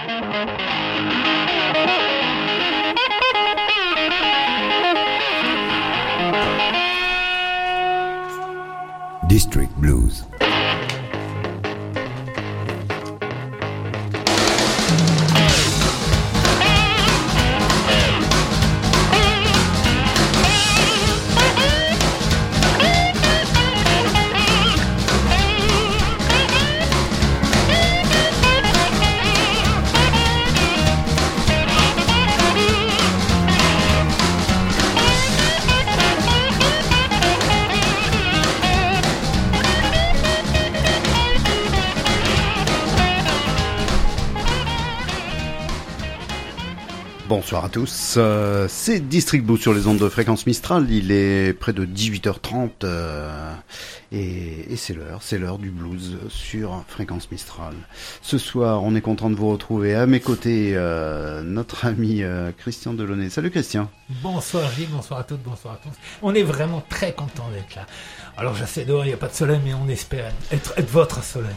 District Blues. Bonsoir à tous, c'est District Blues sur les ondes de Fréquence Mistral, il est près de 18h30 et c'est l'heure du blues sur Fréquence Mistral. Ce soir, on est content de vous retrouver à mes côtés, notre ami Christian Delaunay. Salut Christian. Bonsoir Gilles, bonsoir à toutes, bonsoir à tous. On est vraiment très content d'être là. Alors je sais dehors il n'y a pas de soleil, mais on espère être votre soleil.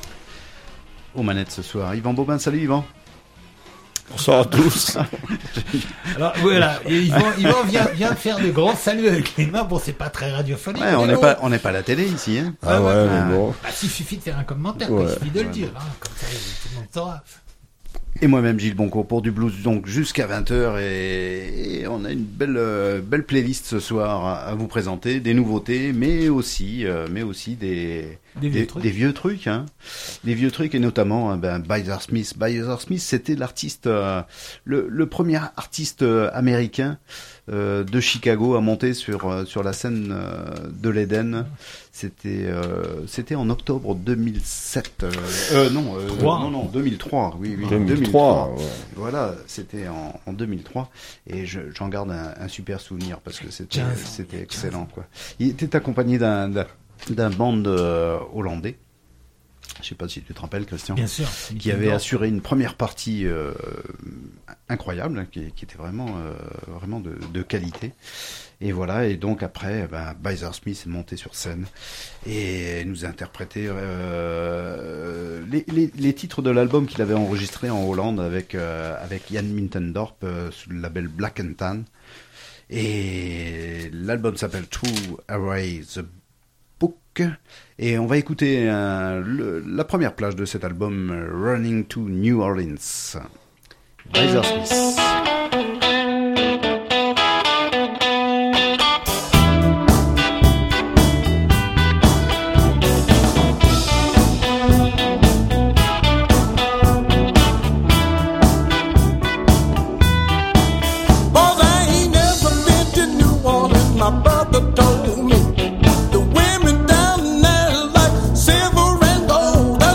Aux manettes ce soir, Yvan Bobin, salut Yvan. Bonsoir à tous. Alors voilà, Yvan vient faire des grands saluts avec les mains. Bon, c'est pas très radiophonique. Ouais, on n'est pas à la télé ici. Hein. Ah ouais, mais bon. Bah, il suffit de faire un commentaire, il suffit de le dire. Hein, comme ça, tout le monde saura. Et moi-même Gilles Boncourt pour du blues donc jusqu'à 20h et on a une belle playlist ce soir à vous présenter, des nouveautés mais aussi des vieux trucs hein. Des vieux trucs et notamment Byzer Smith. Byzer Smith c'était l'artiste le premier artiste américain de Chicago à monter sur la scène de l'Éden. C'était en octobre 2007. Non, 2003. Oui, 2003. Ouais. Voilà, c'était en 2003 et j'en garde un super souvenir parce que c'était excellent quoi. Il était accompagné d'un band hollandais. Je sais pas si tu te rappelles, Christian. Bien sûr. Qui avait assuré une première partie incroyable, qui était vraiment de qualité. Et voilà, et donc après, Byzer Smith est monté sur scène et nous a interprété les titres de l'album qu'il avait enregistré en Hollande avec Jan Mintendorp sous le label Black and Tan. Et l'album s'appelle True Array the Book. Et on va écouter la première plage de cet album, Running to New Orleans. Byzer Smith.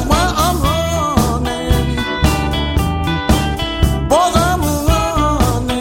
Boys, I'm running.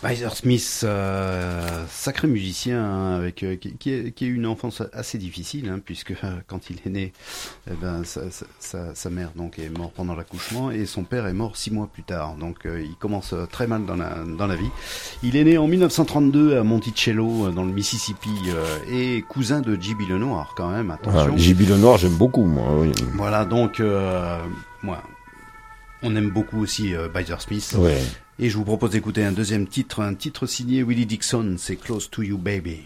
Weiser Smith, sacré musicien hein, qui a eu une enfance assez difficile, hein, puisque quand il est né, sa mère donc est morte pendant l'accouchement et son père est mort 6 mois plus tard. Donc il commence très mal dans la vie. Il est né en 1932 à Monticello, dans le Mississippi, et cousin de J.B. Lenoir quand même. Attention. J.B. Lenoir, j'aime beaucoup moi. Oui. Voilà donc moi. On aime beaucoup aussi Weiser Smith. Ouais. Et je vous propose d'écouter un deuxième titre, un titre signé Willie Dixon, c'est Close to You Baby.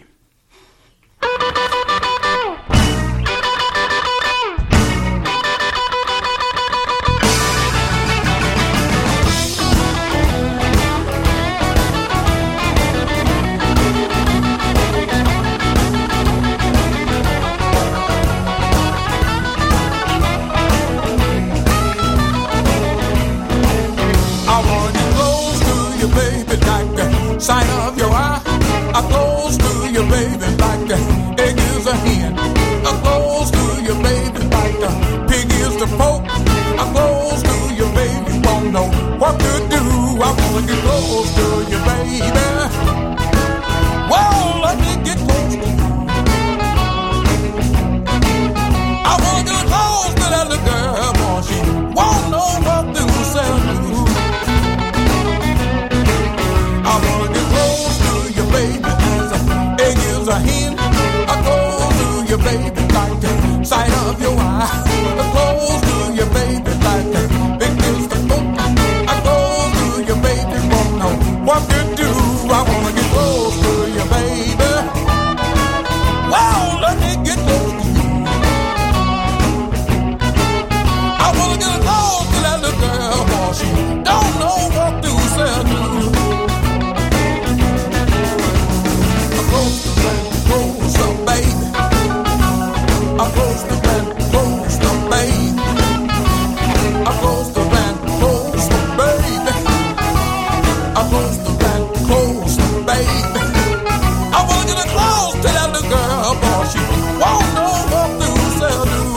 Sign of your eye, I close to your baby like the egg is a hen. I close to your baby like the pig is the poke. I close to your baby, won't know what to do. I wanna get close to you, baby. Whoa, let me get close to you. I wanna get close to that little girl, boy, she won't know what to say. I wanna get close to your baby as an egg is a hen. I close to your baby like the sight of your eye. I close to your baby like the big is the book. I close to your baby, won't know what to do. I wanna get close to your baby. Wow, let me get close to you. I wanna get close to that little girl, boy, she don't know what to say. I close the band, close the baby. I close the band, close the baby. I close the band, close the baby. I wanna get close to that little girl, boy, she won't know what to say.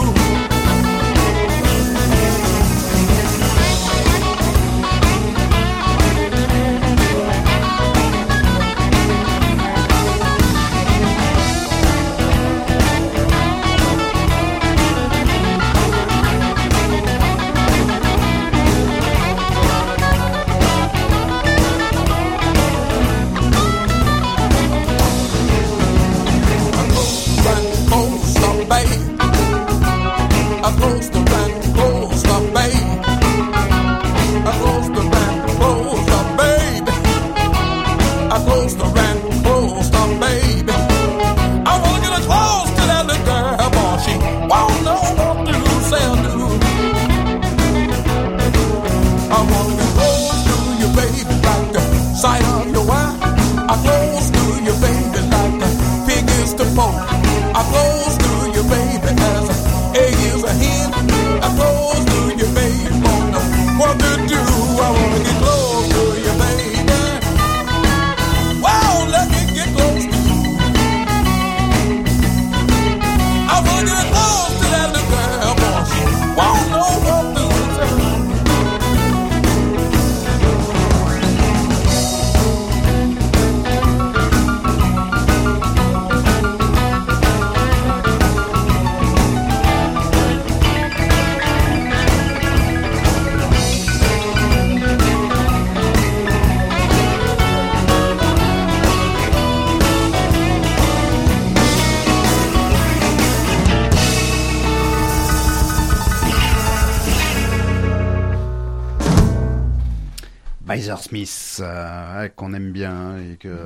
Weiser Smith, qu'on aime bien et que,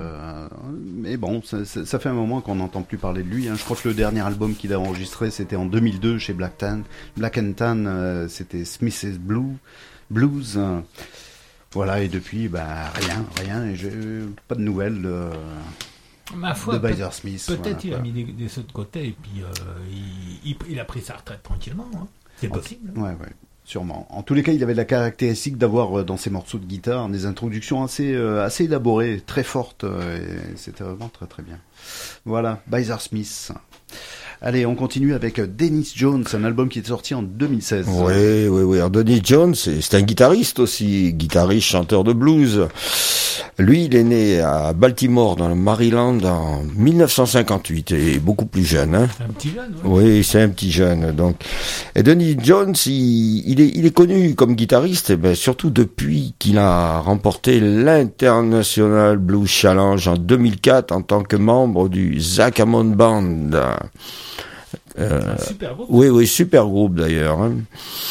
mais bon, ça fait un moment qu'on n'entend plus parler de lui. Hein. Je crois que le dernier album qu'il a enregistré, c'était en 2002 chez Black and Tan, c'était Smith's Blues. Voilà, et depuis, rien, et j'ai pas de nouvelles Ma foi, de Weiser Smith. Peut-être il a mis des sauts de côté et puis il a pris sa retraite tranquillement. Hein. C'est possible. Ouais. Sûrement. En tous les cas, il avait la caractéristique d'avoir dans ses morceaux de guitare des introductions assez élaborées, très fortes, et c'était vraiment très très bien. Voilà, Weiser Smith. Allez, on continue avec Dennis Jones, un album qui est sorti en 2016. Oui. Alors, Dennis Jones, c'est un guitariste aussi, chanteur de blues. Lui, il est né à Baltimore, dans le Maryland, en 1958, et beaucoup plus jeune. Hein. C'est un petit jeune, ouais. Oui, c'est un petit jeune. Donc, et Donny Jones, il est connu comme guitariste, surtout depuis qu'il a remporté l'International Blues Challenge en 2004 en tant que membre du Zac Hammond Band. Un super groupe. Oui, super groupe d'ailleurs. Hein.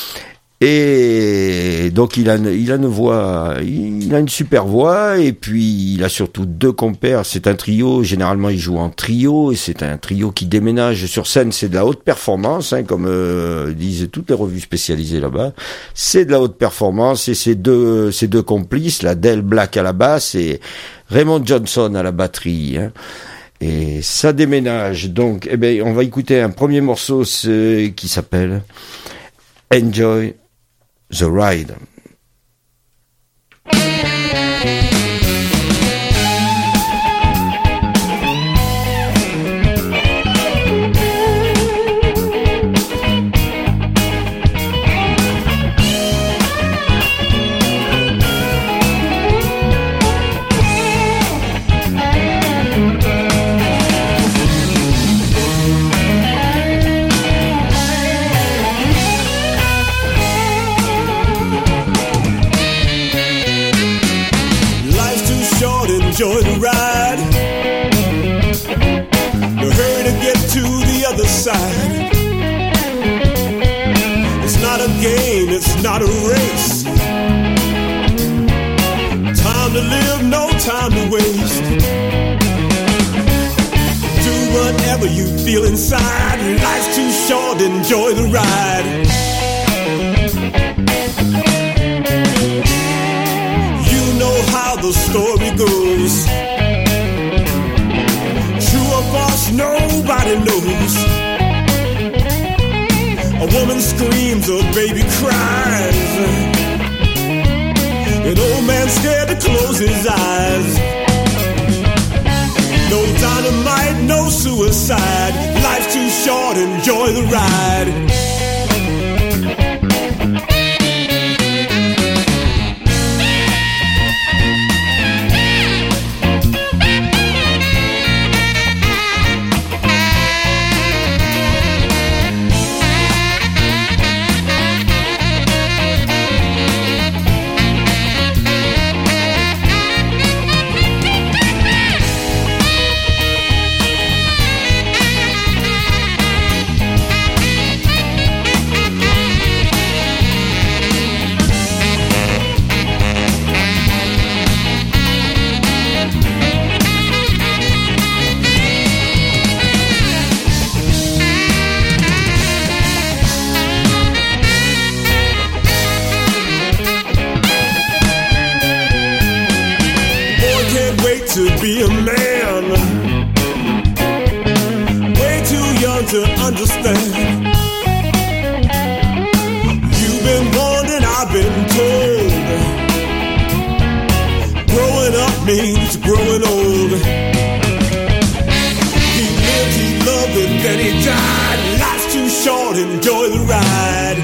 Et donc il a une super voix, et puis il a surtout 2 compères. C'est un trio, généralement il joue en trio, et c'est un trio qui déménage sur scène. C'est de la haute performance, hein, comme disent toutes les revues spécialisées là-bas. C'est de la haute performance, et ces deux complices, la Del Black à la basse et Raymond Johnson à la batterie. Hein. Et ça déménage. Donc, on va écouter un premier morceau qui s'appelle Enjoy the Ride. Enjoy the ride. No hurry to get to the other side. It's not a game, it's not a race. Time to live, no time to waste. Do whatever you feel inside. Life's too short, enjoy the ride. How the story goes, true or false, nobody knows. A woman screams, a baby cries, an old man scared to close his eyes. No dynamite, no suicide. Life's too short, enjoy the ride. To be a man, way too young to understand. You've been warned and I've been told. Growing up means growing old. He lived, he loved, and then he died. Life's too short, enjoy the ride.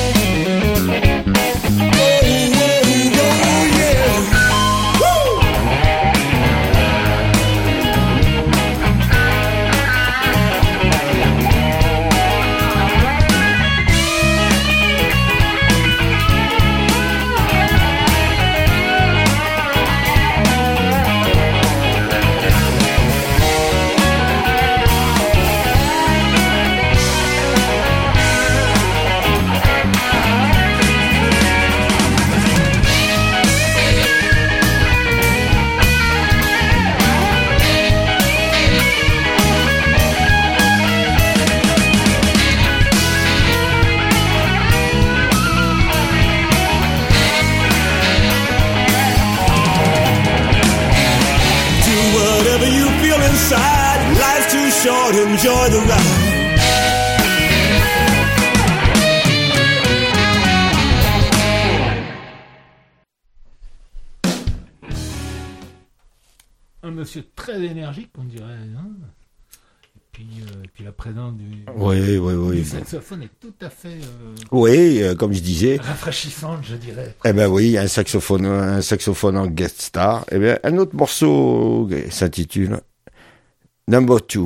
Life's too short, enjoy the ride. Un monsieur très énergique, on dirait. Hein, et puis la présence du Oui. saxophone est tout à fait Oui, comme je disais. rafraîchissante, je dirais. Eh ben oui, un saxophone en guest star. Eh bien, un autre morceau s'intitule Number 2.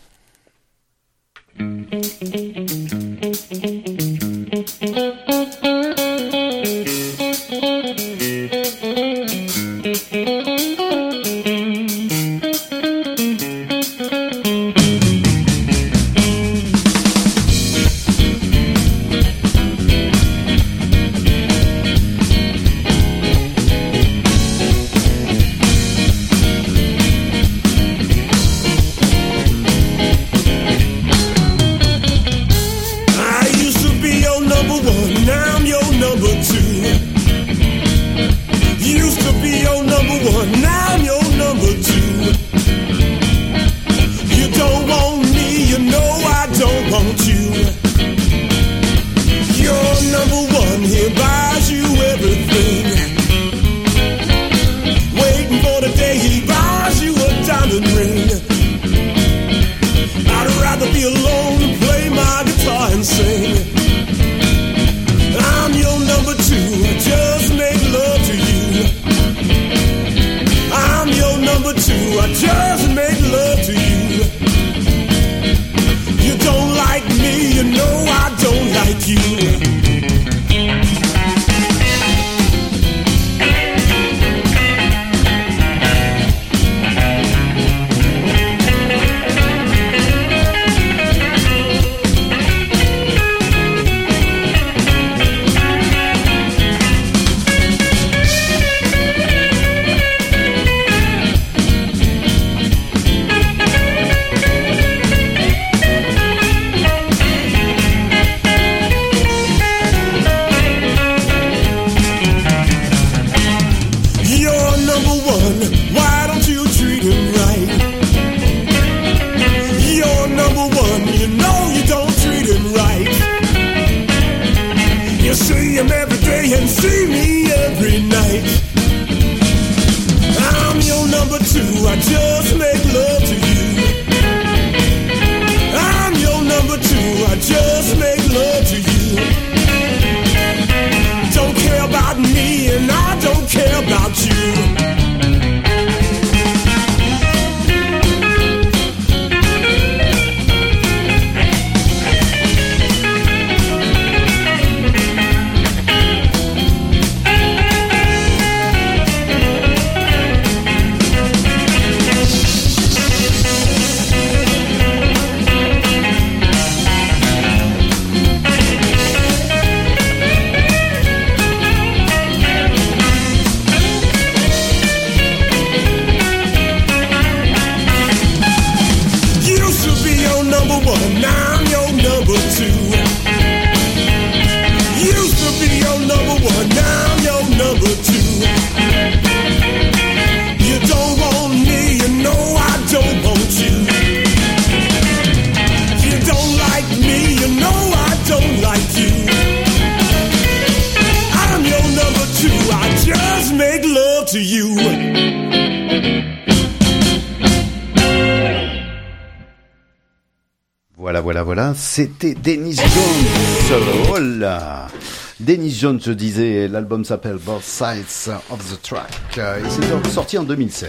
Voilà, c'était Dennis Jones. Oh là, Dennis Jones, je disais, l'album s'appelle Both Sides of the Track et c'est sorti en 2016.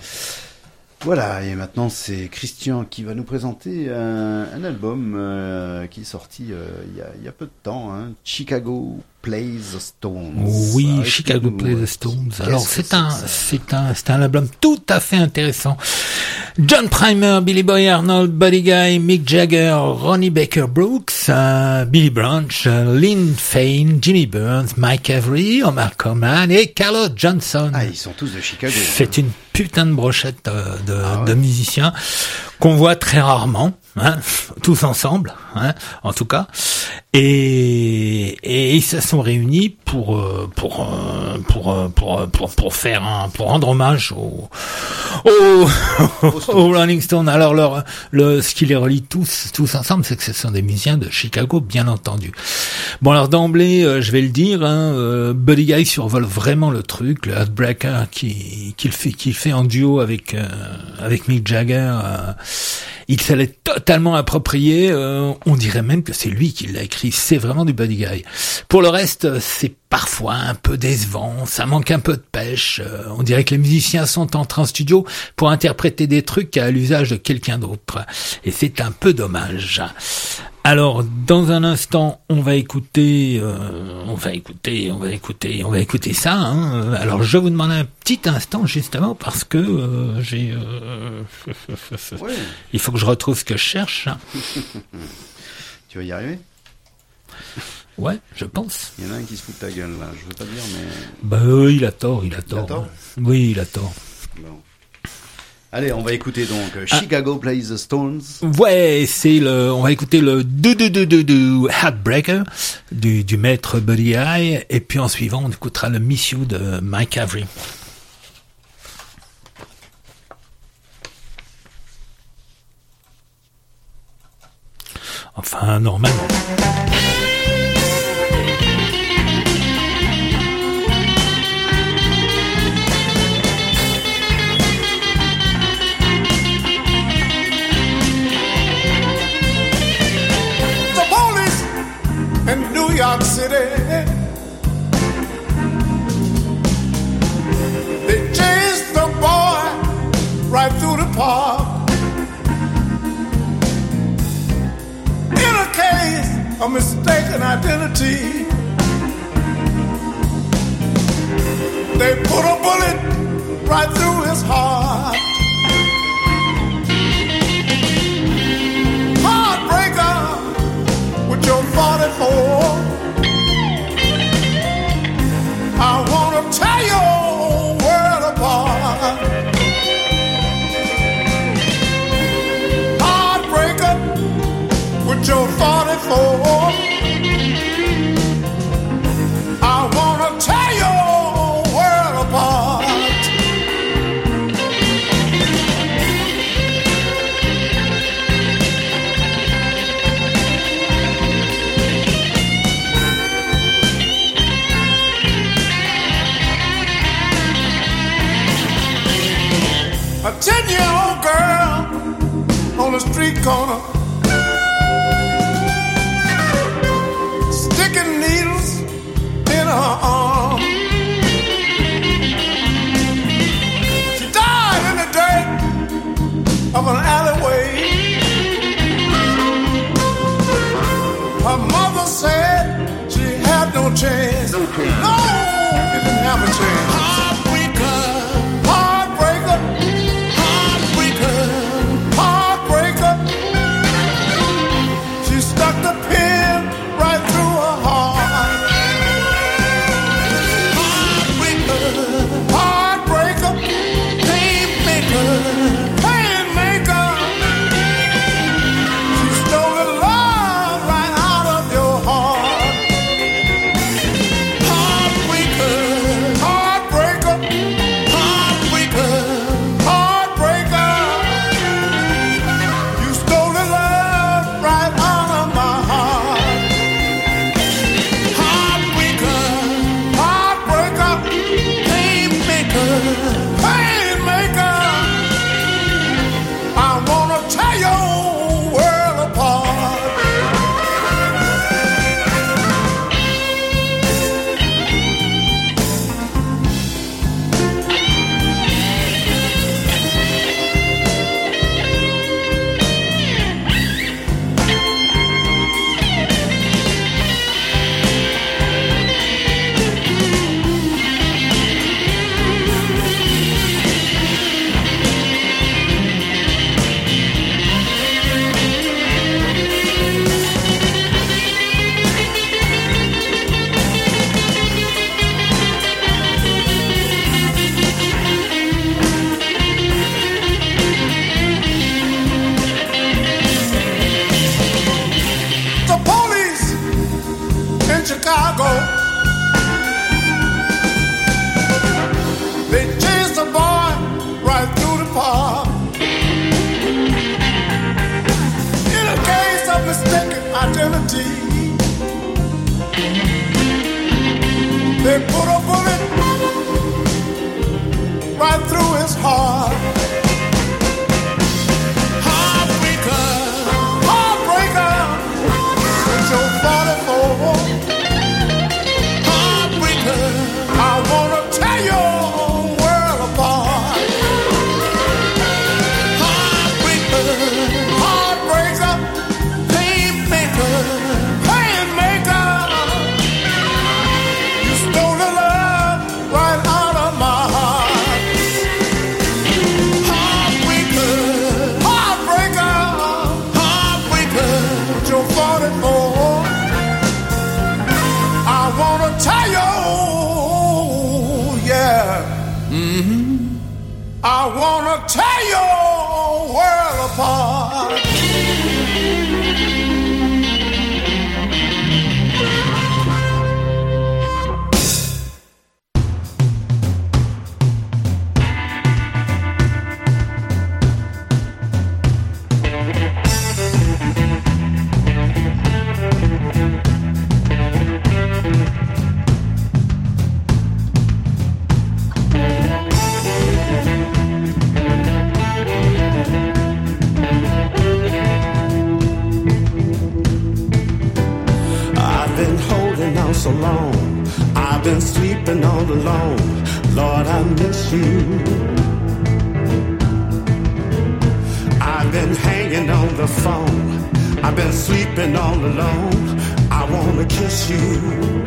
Voilà, et maintenant c'est Christian qui va nous présenter un album qui est sorti il y a peu de temps, hein, Chicago Plays the Stones. Oui, Chicago Plays the Stones. Alors c'est un album tout à fait intéressant. John Primer, Billy Boy Arnold, Buddy Guy, Mick Jagger, Ronnie Baker Brooks, Billy Branch, Lynn Fane, Jimmy Burns, Mike Avery, Omar Coleman et Carlos Johnson. Ah, ils sont tous de Chicago. C'est une putain de brochette de musiciens qu'on voit très rarement, hein, tous ensemble, hein, en tout cas. Et ils se sont réunis pour rendre hommage aux Rolling Stones. Alors ce qui les relie tous ensemble, c'est que ce sont des musiciens de Chicago, bien entendu. Bon, alors d'emblée, je vais le dire, Buddy Guy survole vraiment le truc, le Heartbreaker qu'il fait en duo avec Mick Jagger. Il se l'est totalement approprié. On dirait même que c'est lui qui l'a écrit. C'est vraiment du Buddy Guy. Pour le reste, c'est parfois un peu décevant. Ça manque un peu de pêche. On dirait que les musiciens sont entrés en studio pour interpréter des trucs à l'usage de quelqu'un d'autre. Et c'est un peu dommage. Alors, dans un instant, on va écouter ça. Hein. Alors, je vous demande un petit instant, justement, parce que il faut que je retrouve ce que je cherche. Tu vas y arriver? Ouais, je pense. Il y en a un qui se fout de ta gueule, là. Je veux pas dire, mais... Il a tort. Il a tort? Oui, il a tort. Bon. Allez, on va écouter donc Chicago Plays the Stones. Ouais, on va écouter le Heartbreaker du maître Buddy Guy, et puis en suivant, on écoutera le Miss You de Mike Avery. Enfin, normalement. In New York City, they chased the boy right through the park. In a case of mistaken identity, they put a bullet right through his heart. Heartbreaker with your 44, I wanna tear your world apart. Heartbreaker with your 44, I wanna tear your world apart. A 10-year-old girl on the street corner, sticking needles in her arm. She died in the dirt of an alleyway. Her mother said she had no chance. No, she didn't have a chance. Heartbreaker, pain maker, tear your world apart. So long, I've been sleeping all alone. Lord, I miss you. I've been hanging on the phone. I've been sleeping all alone. I wanna kiss you.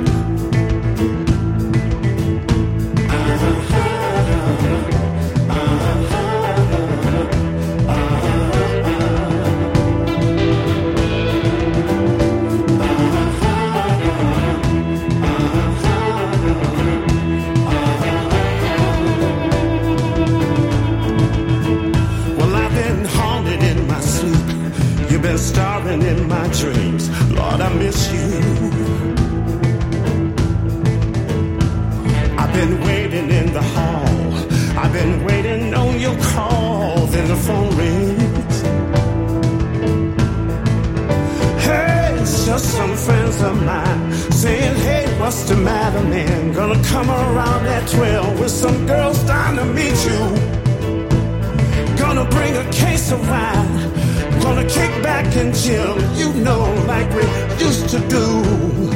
Been starving in my dreams. Lord, I miss you. I've been waiting in the hall. I've been waiting on your call. Then the phone rings. Hey, it's just some friends of mine saying, hey, what's the matter, man? Gonna come around at 12 with some girls down to meet you. Gonna bring a case of wine. Gonna kick back and chill, you know, like we used to do.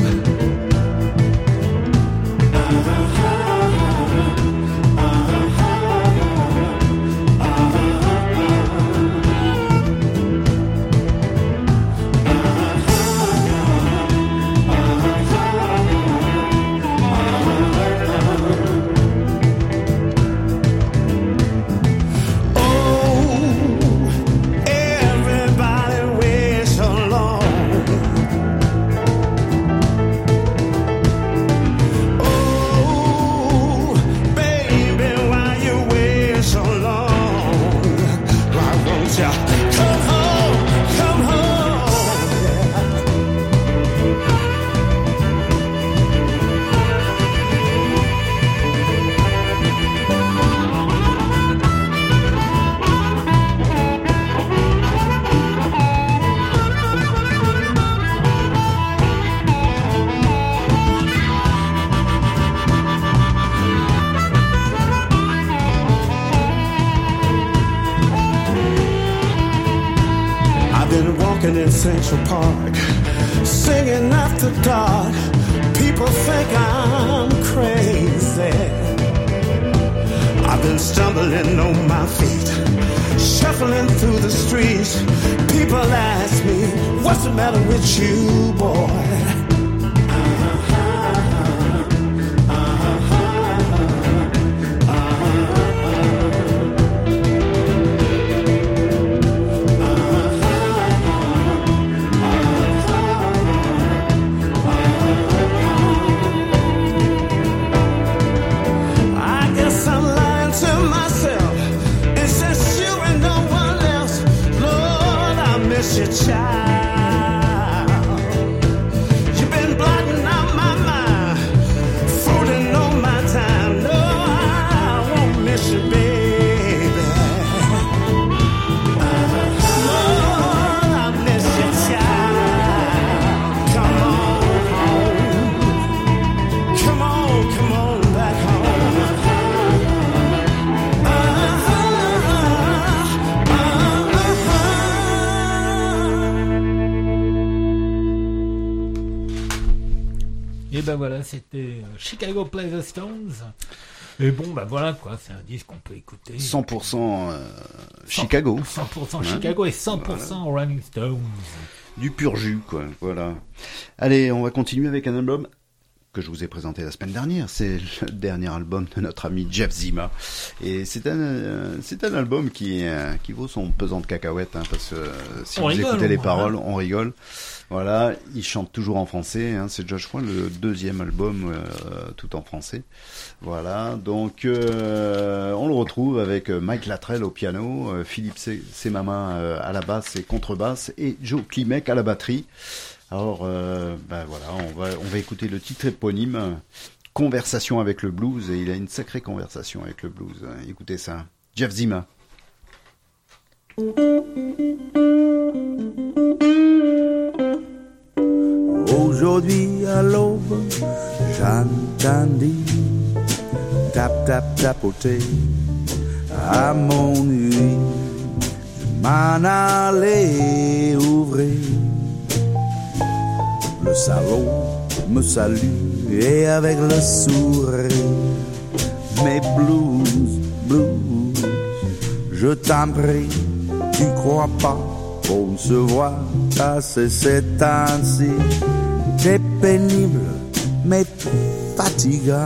In Central Park, singing after dark. People think I'm crazy. I've been stumbling on my feet, shuffling through the streets. People ask me, what's the matter with you, boy? Et ben voilà, c'était Chicago Plays the Stones. Et bon, ben voilà quoi, c'est un disque qu'on peut écouter. 100% Chicago. 100% Chicago et 100% voilà. Rolling Stones. Du pur jus, quoi, voilà. Allez, on va continuer avec un album que je vous ai présenté la semaine dernière. C'est le dernier album de notre ami Jeff Zima. Et c'est un album qui vaut son pesant de cacahuètes, hein, parce que si vous écoutez les paroles, on rigole. Voilà, il chante toujours en français, hein, c'est déjà, je crois, le deuxième album tout en français. Voilà, donc on le retrouve avec Mike Lattrell au piano, Philippe Semama à la basse et contrebasse, et Joe Klimek à la batterie. Alors, voilà, on va écouter le titre éponyme, Conversation avec le blues, et il a une sacrée conversation avec le blues. Écoutez ça, Jeff Zima. Aujourd'hui à l'aube, j'entendis tap tap tapoter à mon nuit. Je m'en allais ouvrir. Le salon me salue et avec le sourire, mes blues, je t'en prie, tu crois pas qu'on se voit passer ces temps-ci? T'es pénible, mais fatigant.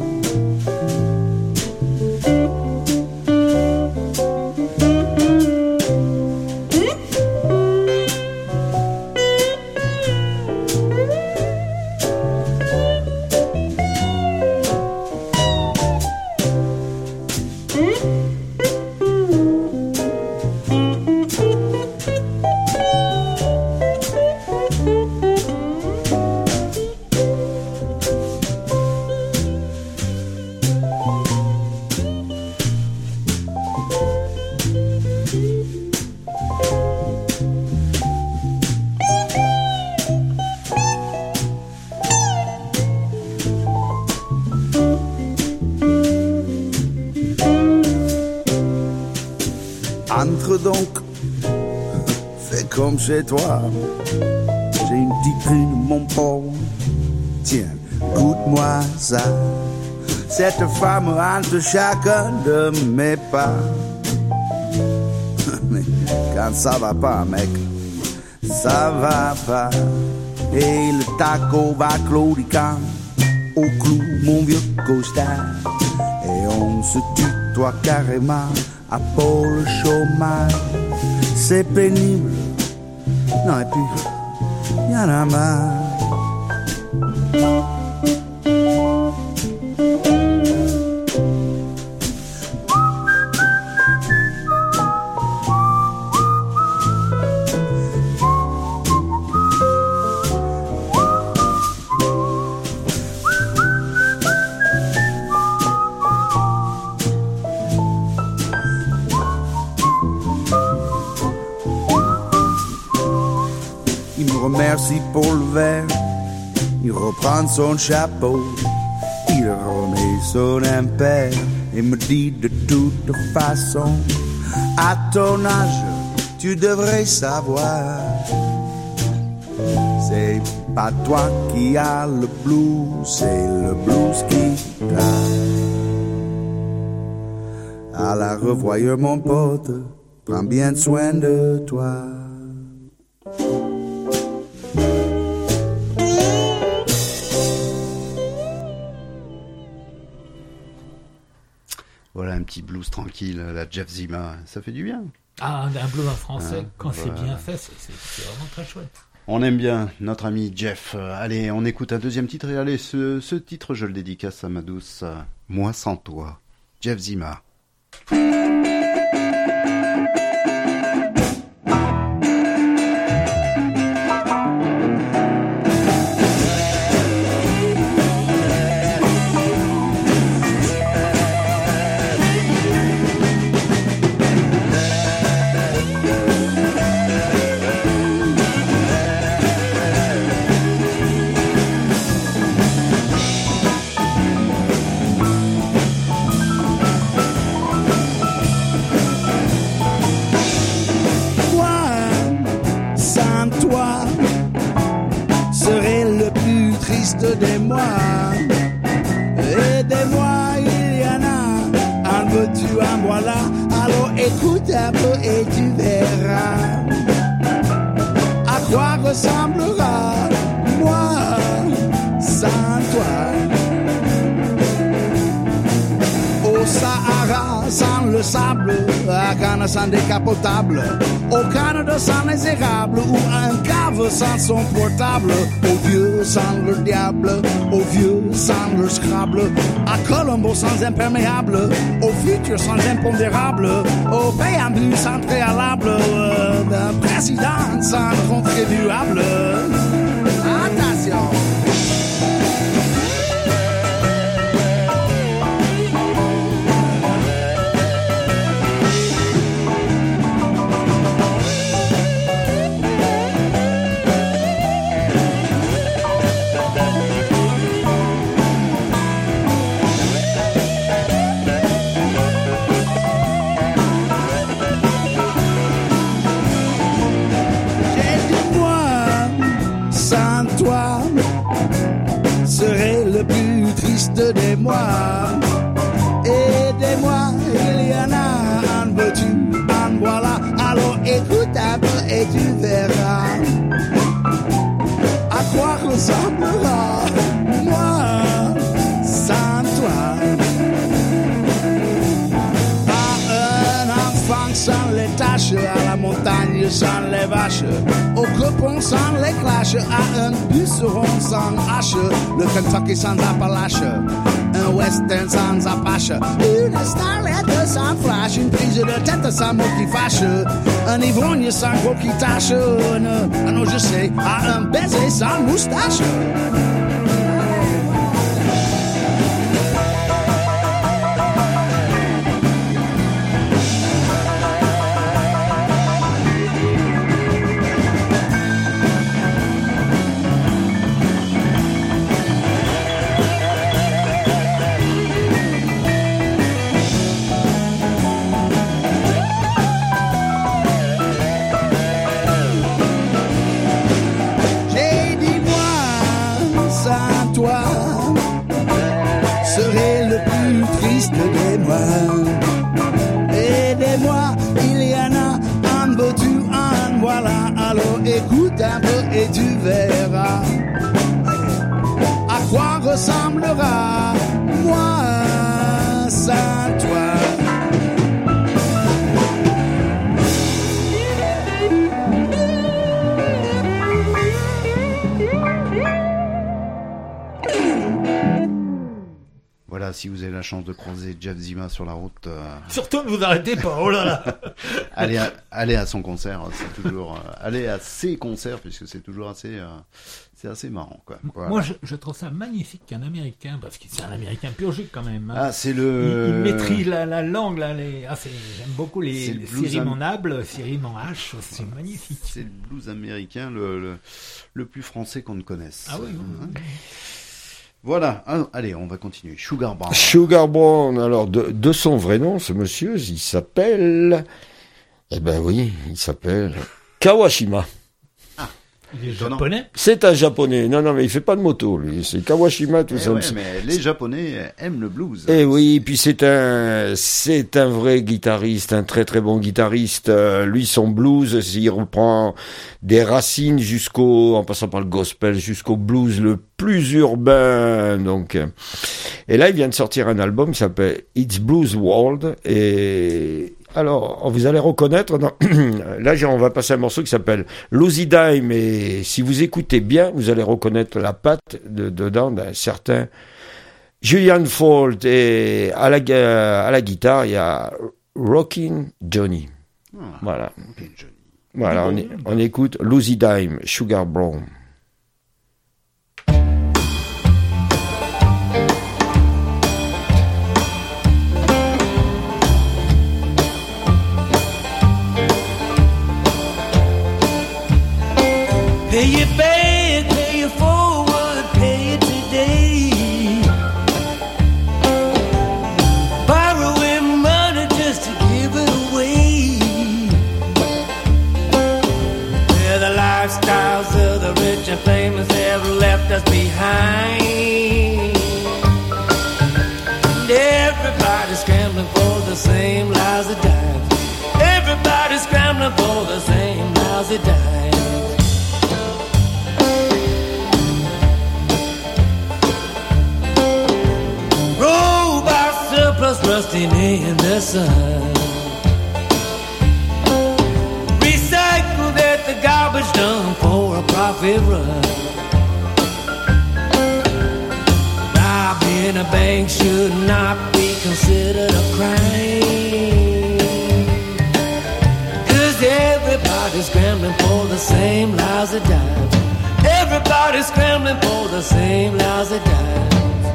Entre donc, fais comme chez toi. J'ai une petite prune, mon pauvre. Tiens, goûte-moi ça. Cette femme entre chacun de mes pas. Mais quand ça va pas, mec, ça va pas. Et le taco va claudiquant au clou, mon vieux costard. Et on se tutoie carrément à Paul Chômage. C'est pénible. Non, et puis, y'en a marre. Merci pour le verre, il reprend son chapeau, il remet son impair et me dit de toute façon, à ton âge, tu devrais savoir, c'est pas toi qui as le blues, c'est le blues qui t'a. À la revoyure mon pote, prends bien soin de toi. Voilà un petit blues tranquille, la Jeff Zima, ça fait du bien. Ah, un blues en français, quand c'est bien fait, c'est vraiment très chouette. On aime bien notre ami Jeff. Allez, on écoute un deuxième titre, et allez, ce titre, je le dédicace à ma douce, Moi sans toi, Jeff Zima. Des mois et des mois il y en a, en veux-tu en voilà, alors écoute un peu et tu verras à quoi ressemblera moi sans toi. le sable, à Cannes sans décapotable, au Canada sans les érables, ou à un cave sans son portable, aux vieux sans leur diable, aux vieux sans leur scrabble, à Colombo sans imperméable, au futur sans impondérable, au préambule sans préalable, d'un président sans contribuable. Attention! Serait le plus triste des mois. Aidez-moi, il y en a, en veux-tu, en voilà. Alors écoute un peu et tu verras à quoi ressemblera moi sans toi. À un enfant sans les tâches, à la montagne sans les vaches, au copon sans les clashs, à un busseron sans hache, le Kentucky sans Appalache, un western sans Apache, une starlette sans flash, une prise de tête sans mot qui fâche, un ivrogne sans gros qui tâche, ah non je sais, à un baiser sans moustache. Aidez-moi, il y en a, en veux-tu, en voilà. Alors écoute un peu et tu verras à quoi ressemblera moi sans toi. Voilà, si vous avez la chance de croiser Jeff Zima sur la route, surtout ne vous arrêtez pas. Oh là là. allez à son concert, c'est toujours allez à ses concerts puisque c'est toujours assez c'est assez marrant quoi. Voilà. Moi je trouve ça magnifique qu'un Américain, parce que c'est un Américain purgique quand même. Hein. Ah, c'est le il maîtrise la langue là, j'aime beaucoup les rimes en able, les rimes en H, c'est magnifique. C'est le blues américain le plus français qu'on ne connaisse. Ah oui. Voilà, allez, on va continuer. Sugar Brown. Sugar Brown, alors de son vrai nom, ce monsieur, il s'appelle... Eh ben oui, il s'appelle Kawashima. Il est japonais ? C'est un japonais. Non, mais il fait pas de moto, lui. C'est Kawashima, tout ça. Ouais, mais les japonais aiment le blues. Eh oui, puis c'est un vrai guitariste, un très très bon guitariste. Lui, son blues, il reprend des racines en passant par le gospel, jusqu'au blues le plus urbain. Donc, et là, il vient de sortir un album qui s'appelle It's Blues World. Et alors, vous allez reconnaître, là, on va passer un morceau qui s'appelle Lucy Dime, et si vous écoutez bien, vous allez reconnaître la patte dedans d'un certain Julian Ford, et à la guitare, il y a Rockin' Johnny. Voilà. Voilà, on écoute Lucy Dime, Sugar Brown. Pay it back, pay it forward, pay it today. Borrowing money just to give it away. Where the lifestyles of the rich and famous have left us behind. And everybody's scrambling for the same lousy dimes. Everybody's scrambling for the same lousy dimes. Surplus rusting in the sun. Recycled at the garbage dump for a profit run. Robbing a bank should not be considered a crime. 'Cause everybody's scrambling for the same lousy dime. Everybody's scrambling for the same lousy dime.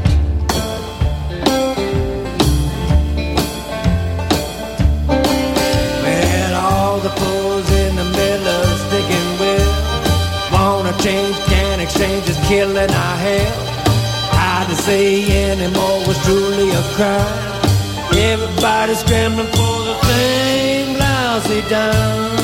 Well, all the fools in the middle of sticking with wanna change, can't exchange, is killing our health. Hard to say anymore was truly a crime. Everybody's scrambling for the same lousy dime.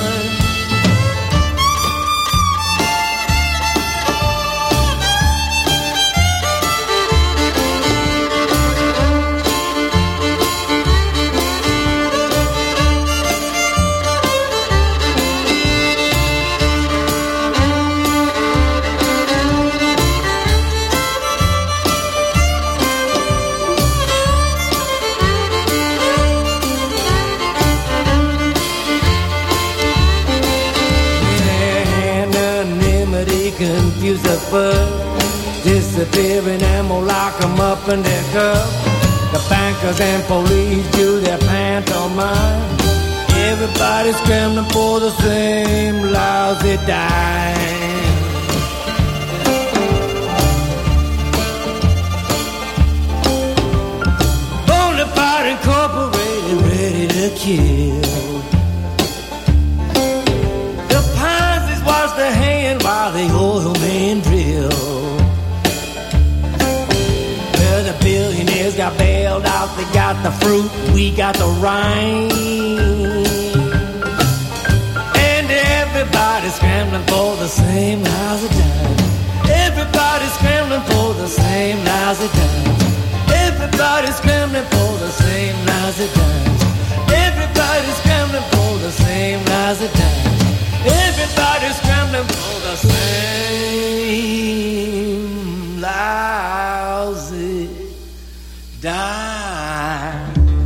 Confuse the bug, disappearing ammo, lock them up in their cup. The bankers and police do their pantomime. Everybody's scrambling for the same lousy dime. Bonafide Incorporated, ready to kill. The Ponzi's wash their hand while the oil men drill. Well, the billionaires got bailed out, they got the fruit, we got the rind. And everybody's scrambling for the same lousy dime. Everybody's scrambling for the same lousy dime. Everybody's scrambling for the same lousy dime. Everybody's scrambling for the same lousy dime. Everybody's scrambling for the same lousy dime.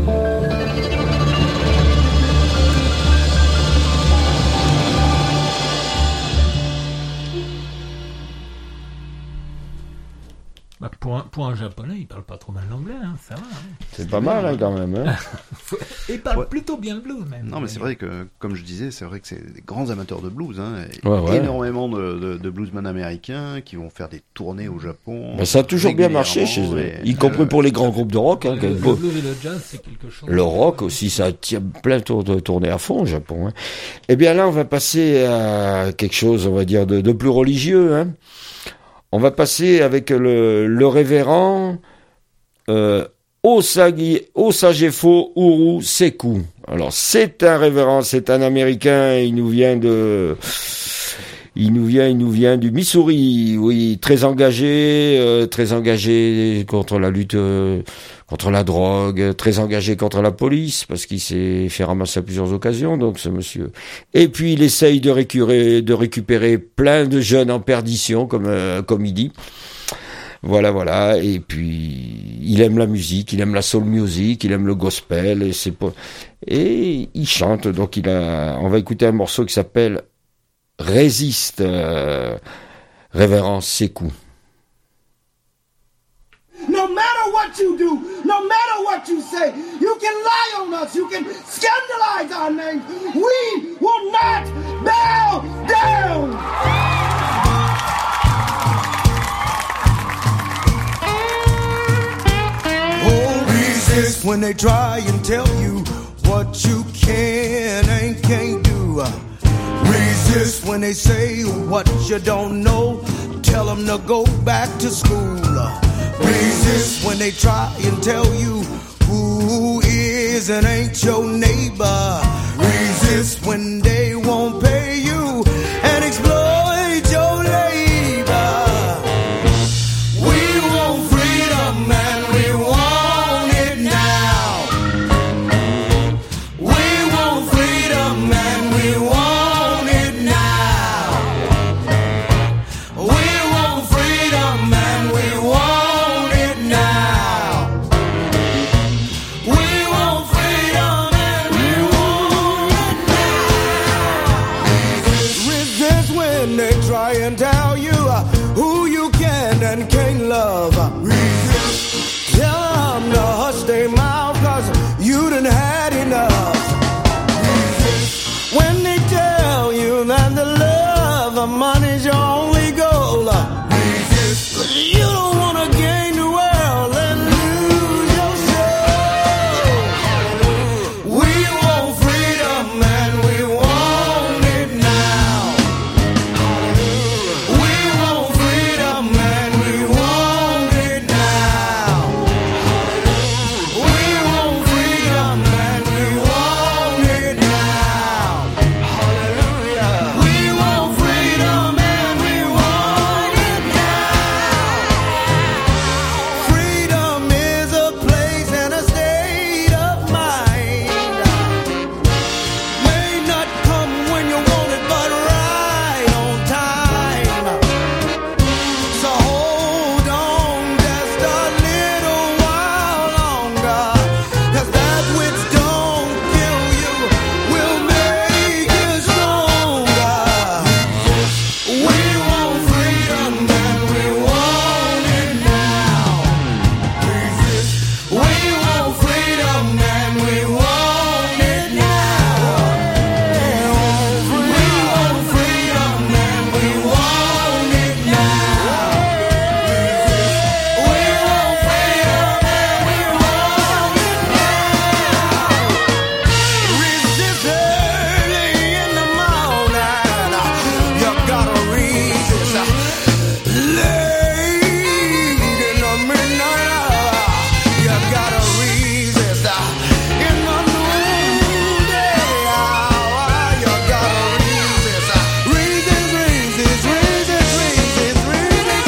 Bah, pour un japonais, il parle pas trop mal l'anglais, hein, ça va. Hein. C'est pas mal hein, quand même. Hein. Il parle plutôt bien le blues même. Non mais c'est vrai que, comme je disais, c'est vrai que c'est des grands amateurs de blues. Hein, énormément de bluesmen américains qui vont faire des tournées au Japon. Mais ça a toujours bien marché chez eux, y compris pour les grands groupes de rock. Hein, le blues et le jazz, c'est quelque chose. Le rock aussi, ça tient plein de tournées à fond au Japon. Hein. Eh bien là, on va passer à quelque chose, on va dire, de plus religieux. Hein. On va passer avec le révérend Osagefo Uru Sekou. Alors c'est un révérend, c'est un Américain, il nous vient du Missouri, oui, très engagé contre la lutte contre la drogue, très engagé contre la police parce qu'il s'est fait ramasser à plusieurs occasions, donc ce monsieur. Et puis il essaye de récupérer plein de jeunes en perdition, comme il dit. Voilà. Et puis il aime la musique, il aime la soul music, il aime le gospel et il chante. Donc on va écouter un morceau qui s'appelle Résiste, révérend Sekou. No matter what you do, no matter what you say, you can lie on us, you can scandalize our names. We will not bow down. Oh, resist when they try and tell you what you can and can't do. Resist when they say what you don't know. Tell them to go back to school. Resist when they try and tell you who is and ain't your neighbor. Resist when they won't pay you and exploit your labor. We want freedom and we want it now. We want freedom and we want it now. We want freedom and we want it now. We when they try and tell you who you can and can't love. Resist. Tell them to hush their mouth, 'cause you done had enough. Resist. When they tell you that the love of money's your only goal. Resist. You don't wanna gain the world and lose your soul. We want freedom and we want it now. We want freedom and we want it now. We want freedom and we want it now. Hallelujah. We want freedom and we want it now. Freedom is a place and a state of mind. May not come when you want it, but right on time. So hold on just a little while longer, 'cause that which don't kill you will make you stronger. We want freedom and we want it now. We want freedom and we want it now. We want freedom and we want it now. We want freedom and we want it now. Resist early in the morning. You gotta resist late in the midnight hour. You gotta resist in the noonday hour. You gotta resist. Resist, resist, resist, resist, resist,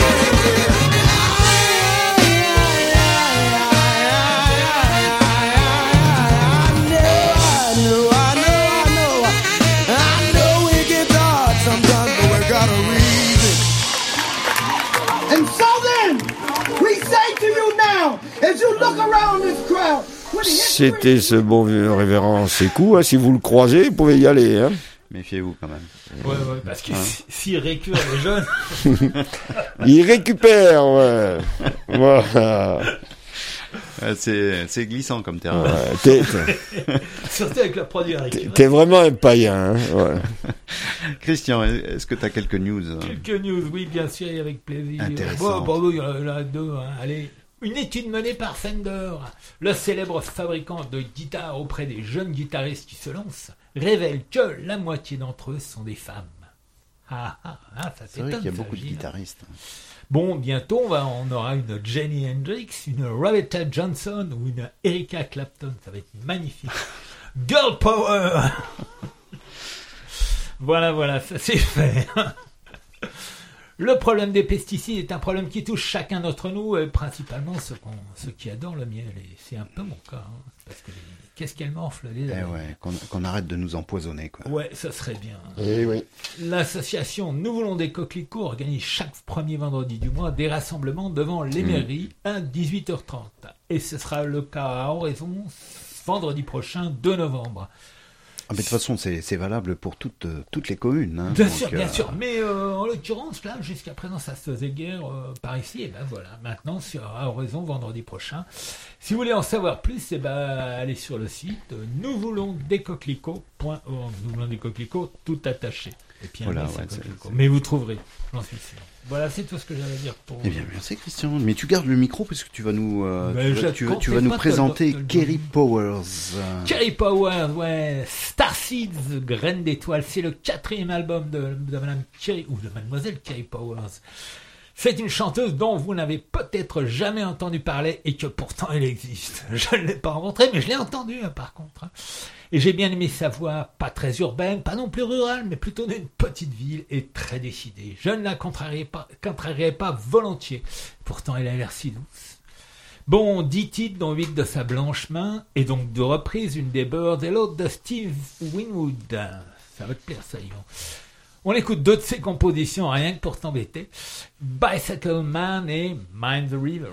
I know it gets hard sometimes, but we gotta resist. And so then, we say to you now, as you look around this crowd, when the history- C'était ce bon vieux révérend Sékou, hein, si vous le croisez, vous pouvez y aller. Hein. Méfiez-vous quand même. Ouais, parce que s'il récupère les jeunes, Il récupère, ouais. Voilà. Ouais, c'est glissant comme terrain. Ouais, t'es surtout avec le produit à récupérer. t'es vraiment un païen. Hein, ouais. Christian, est-ce que tu as quelques news? Quelques news, oui, bien sûr, et avec plaisir. Intéressant. Bon, il y en a deux. Hein. Allez, une étude menée par Fender, le célèbre fabricant de guitares auprès des jeunes guitaristes qui se lancent, révèle que la moitié d'entre eux sont des femmes. Ça C'est vrai s'étonne, qu'il y a ça, beaucoup de Gilles. guitaristes. Bon, bientôt, on aura une Jimi Hendrix, une Roberta Johnson ou une Erica Clapton. Ça va être magnifique. Girl Power. Voilà, ça c'est fait. Le problème des pesticides est un problème qui touche chacun d'entre nous, et principalement ceux qui adorent le miel. Et c'est un peu mon cas. Hein, parce que qu'est-ce qu'elle m'enfle les abeilles. Ouais, qu'on arrête de nous empoisonner, quoi. Ouais, ça serait bien. Eh oui. L'association Nous voulons des coquelicots organise chaque premier vendredi du mois des rassemblements devant les mairies à 18h30. Et ce sera le cas à Oraison vendredi prochain, 2 novembre. Ah, mais de toute façon, c'est valable pour toutes les communes. Hein, Bien donc, sûr, bien sûr. Mais en l'occurrence, là, jusqu'à présent, ça se faisait guère par ici. Et ben voilà, maintenant, à Oraison, vendredi prochain. Si vous voulez en savoir plus, allez sur le site nousvoulonsdescoquelicots.org. Nous voulons des coquelicots tout attachés. Et puis Voilà, c'est ouais, coquelicot. Mais vous trouverez, j'en suis sûr. Voilà, c'est tout ce que j'avais à dire pour Eh bien, merci Christian. Mais tu gardes le micro parce que tu vas nous, tu vas comptais nous pas présenter te le Kerry Powers. Kerry Powers, ouais, Starseeds, Graines d'étoiles, c'est le 4e album de Madame Kerry, ou de Mademoiselle Kerry Powers. C'est une chanteuse dont vous n'avez peut-être jamais entendu parler et que pourtant elle existe. Je ne l'ai pas rencontrée, mais je l'ai entendue par contre. Et j'ai bien aimé sa voix, pas très urbaine, pas non plus rurale, mais plutôt d'une petite ville et très décidée. Je ne la contrarierais pas volontiers. Pourtant elle a l'air si douce. Bon, 10 titres dont 8 de sa blanche main, et donc 2 reprises, une des Birds et l'autre de Steve Winwood. Ça va te plaire ça, Yvan. On écoute 2 de ses compositions, rien que pour t'embêter. Bicycle Man et Mind the River.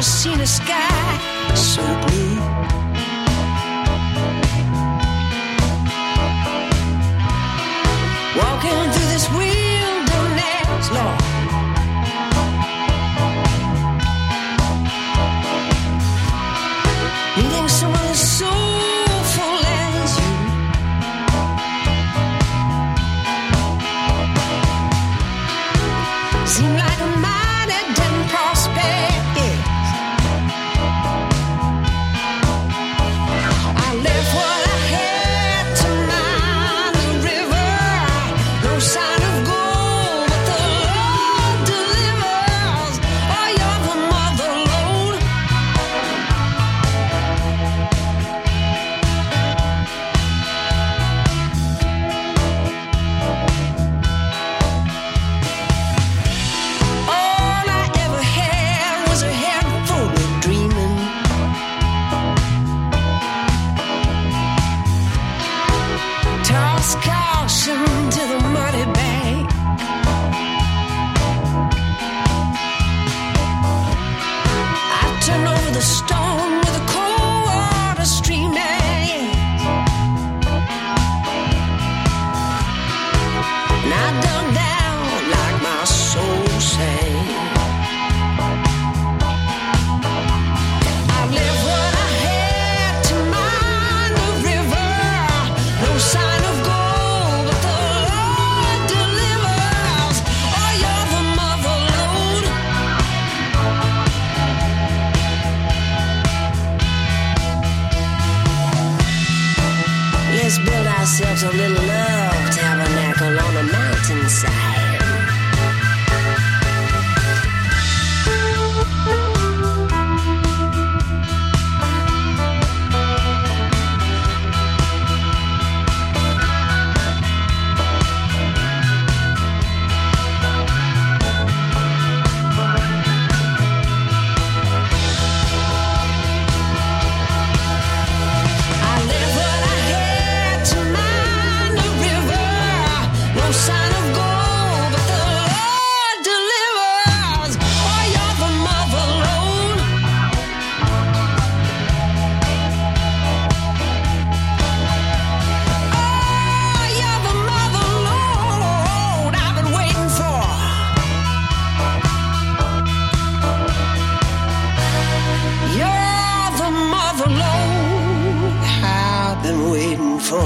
seen a sky so blue. Walking through this wilderness, Lord. Meeting someone as soulful as you. Seemed like a mind that didn't prosper. I left what I had to mind the river. No sign of gold, but the Lord delivers. Oh, you're the mother lode. All I ever had was a head full of dreaming. Toss caution to the muddy bank. I turn over the stone with the cold water streaming. And I dug down like my soul sang. I left what I had to mind the river. No sign of gold, but the Lord delivers. Oh, you're the mother lode. Let's build ourselves a little love tabernacle on the mountainside. I left what I had to mind the river. No sign of gold, but the Lord delivers. Oh, you're the mother lode. Oh, you're the mother lode I've been waiting for. You're the mother lode I've been waiting for.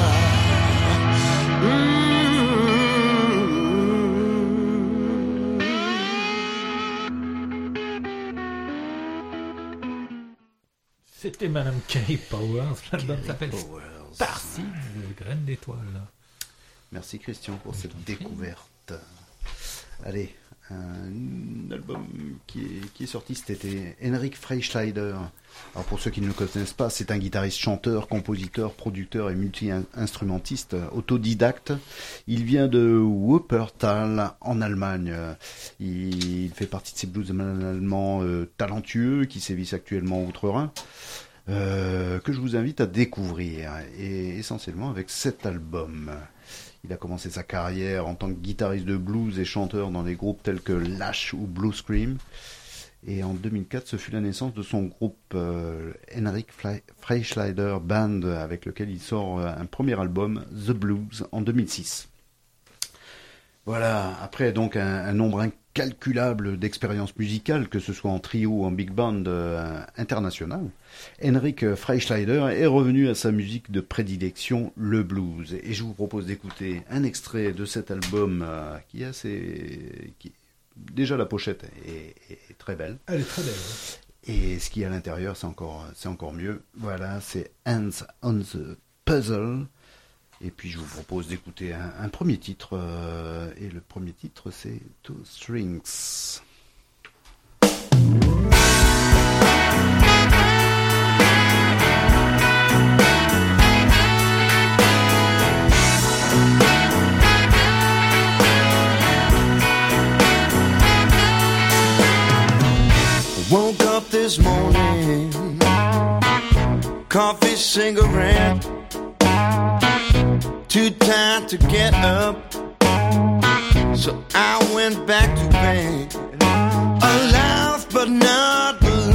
C'était Madame Kay Powers. L'album s'appelle Starseeds, graines d'étoiles. Merci Christian pour cette découverte. Allez, un album qui est sorti cet été, Henrik Freischleider. Alors pour ceux qui ne le connaissent pas, c'est un guitariste, chanteur, compositeur, producteur et multi-instrumentiste autodidacte. Il vient de Wuppertal en Allemagne. Il fait partie de ces bluesmen allemands talentueux qui sévissent actuellement outre-Rhin. Que je vous invite à découvrir, et essentiellement avec cet album. Il a commencé sa carrière en tant que guitariste de blues et chanteur dans des groupes tels que Lash ou Blue Scream. Et en 2004, ce fut la naissance de son groupe Henrik Freischleider Band, avec lequel il sort un premier album, The Blues, en 2006. Voilà, après donc un nombre incalculable d'expériences musicales, que ce soit en trio ou en big band international, Henrik Freischleider est revenu à sa musique de prédilection, le blues. Et je vous propose d'écouter un extrait de cet album qui est assez... Déjà la pochette est très belle. Elle est très belle. Ouais. Et ce qu'il y a à l'intérieur, c'est encore mieux. Voilà, c'est Hands on the Puzzle. Et puis je vous propose d'écouter un premier titre. Et le premier titre, c'est Two Strings. Woke up this morning, coffee, cigarette, too tired to get up, so I went back to bed. A laugh but not the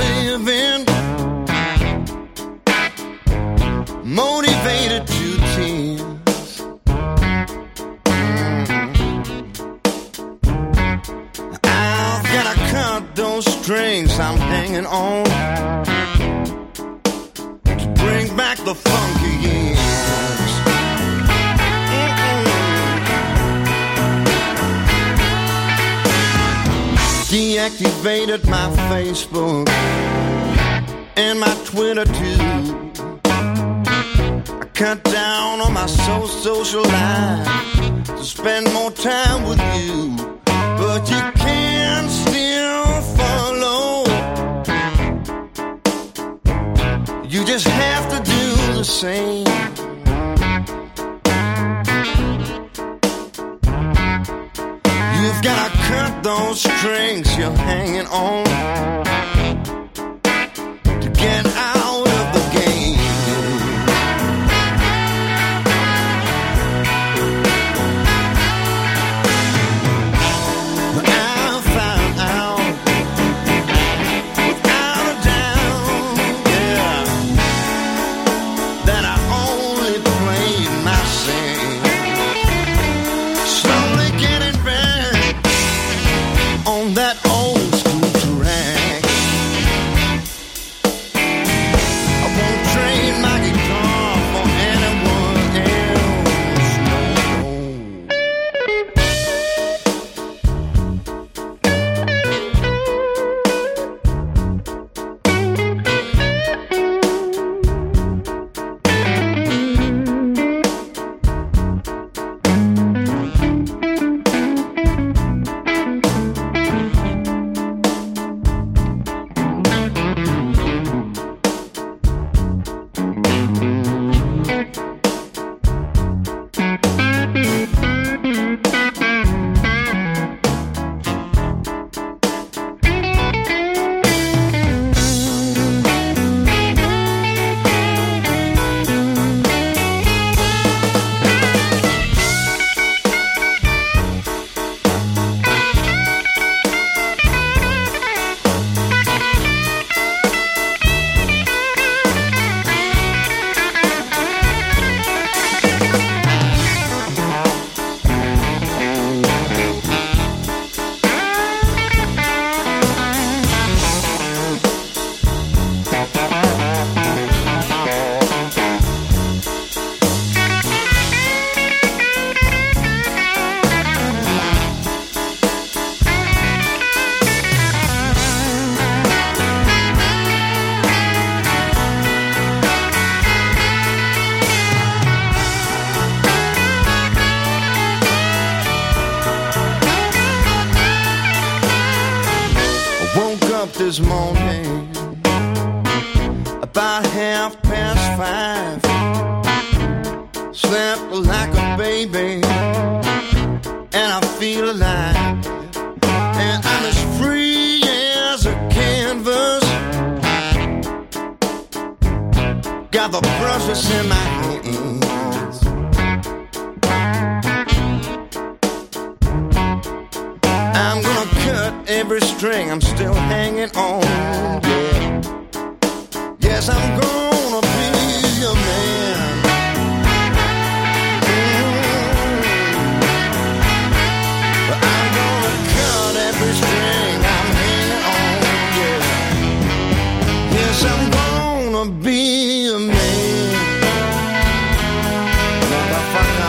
strings I'm hanging on to bring back the funky years. Deactivated my Facebook and my Twitter too. I cut down on my social life to spend more time with you, but you can still follow. You just have to do the same. You've gotta cut those strings you're hanging on to get out of the game. But I found out without a doubt, yeah, that I only played myself. Slowly getting back on that old school track. I won't trade my guitar for anyone else, no. This morning about 5:30. Slept like a baby and I feel alive, and I'm as free as a canvas. Got the brushes in my hands. I'm gonna cut every string I'm still hanging on, yeah. Yes, I'm gonna be a man. But I'm gonna cut every string I'm hanging on, yeah. Yes, I'm gonna be a man. Motherfucker.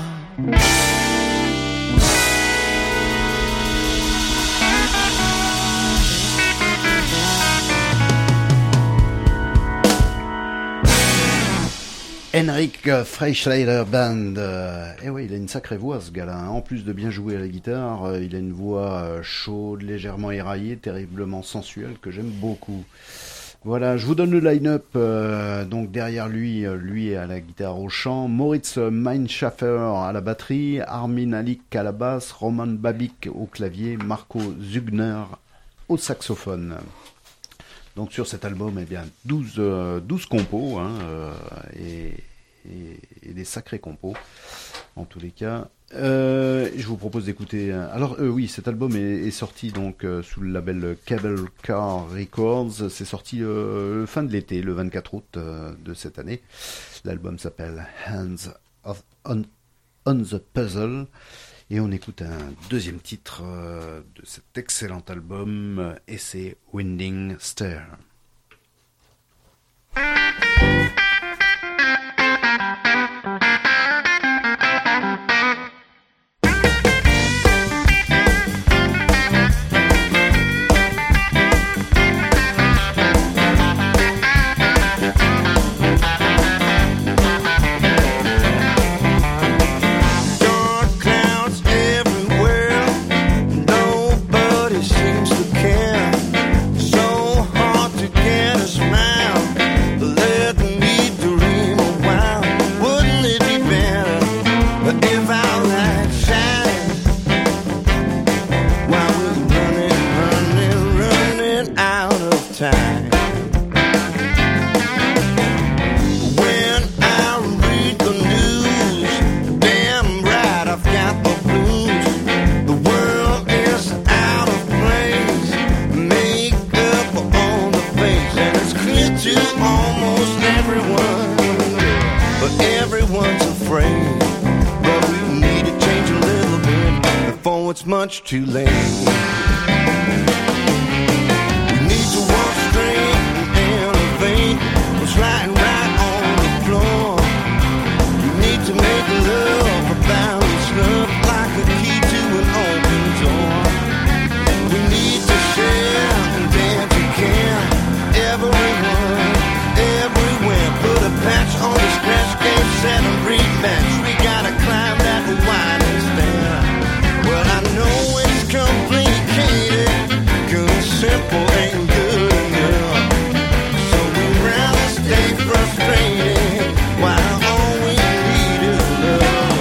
Henrik Freischleider Band. Et oui, il a une sacrée voix ce gars-là. Hein. En plus de bien jouer à la guitare, il a une voix chaude, légèrement éraillée, terriblement sensuelle, que j'aime beaucoup. Voilà, je vous donne le line-up. Donc derrière lui, lui à la guitare au chant, Moritz Meinschaffer à la batterie, Armin Alik à la basse, Roman Babik au clavier, Marco Zugner au saxophone. Donc sur cet album, eh bien 12 compos hein, et des sacrés compos en tous les cas. Je vous propose d'écouter. Alors oui, cet album est sorti donc sous le label Cable Car Records. C'est sorti fin de l'été, le 24 août de cette année. L'album s'appelle Hands on the Puzzle. Et on écoute un deuxième titre de cet excellent album, et c'est Winding Stair. Much too late. We need to walk straight and elevate. We're sliding right on the floor. We need to make love about this love like a key to an open door. We need to share and dare to care. Everyone, everywhere. Put a patch on the scratch game, set and rematch. We gotta climb that winding stair. Well, I know it's complicated, 'cause simple ain't good enough. So we'd rather stay frustrated while all we need is love.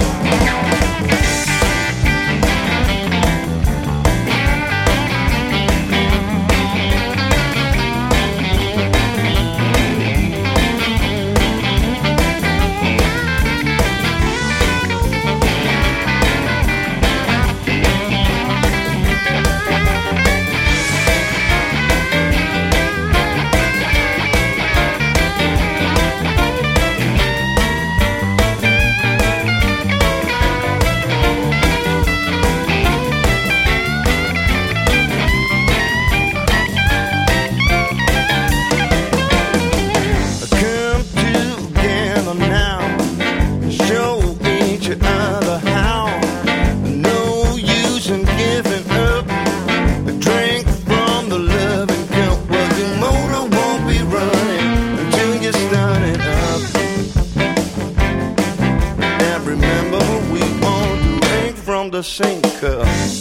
The same cup.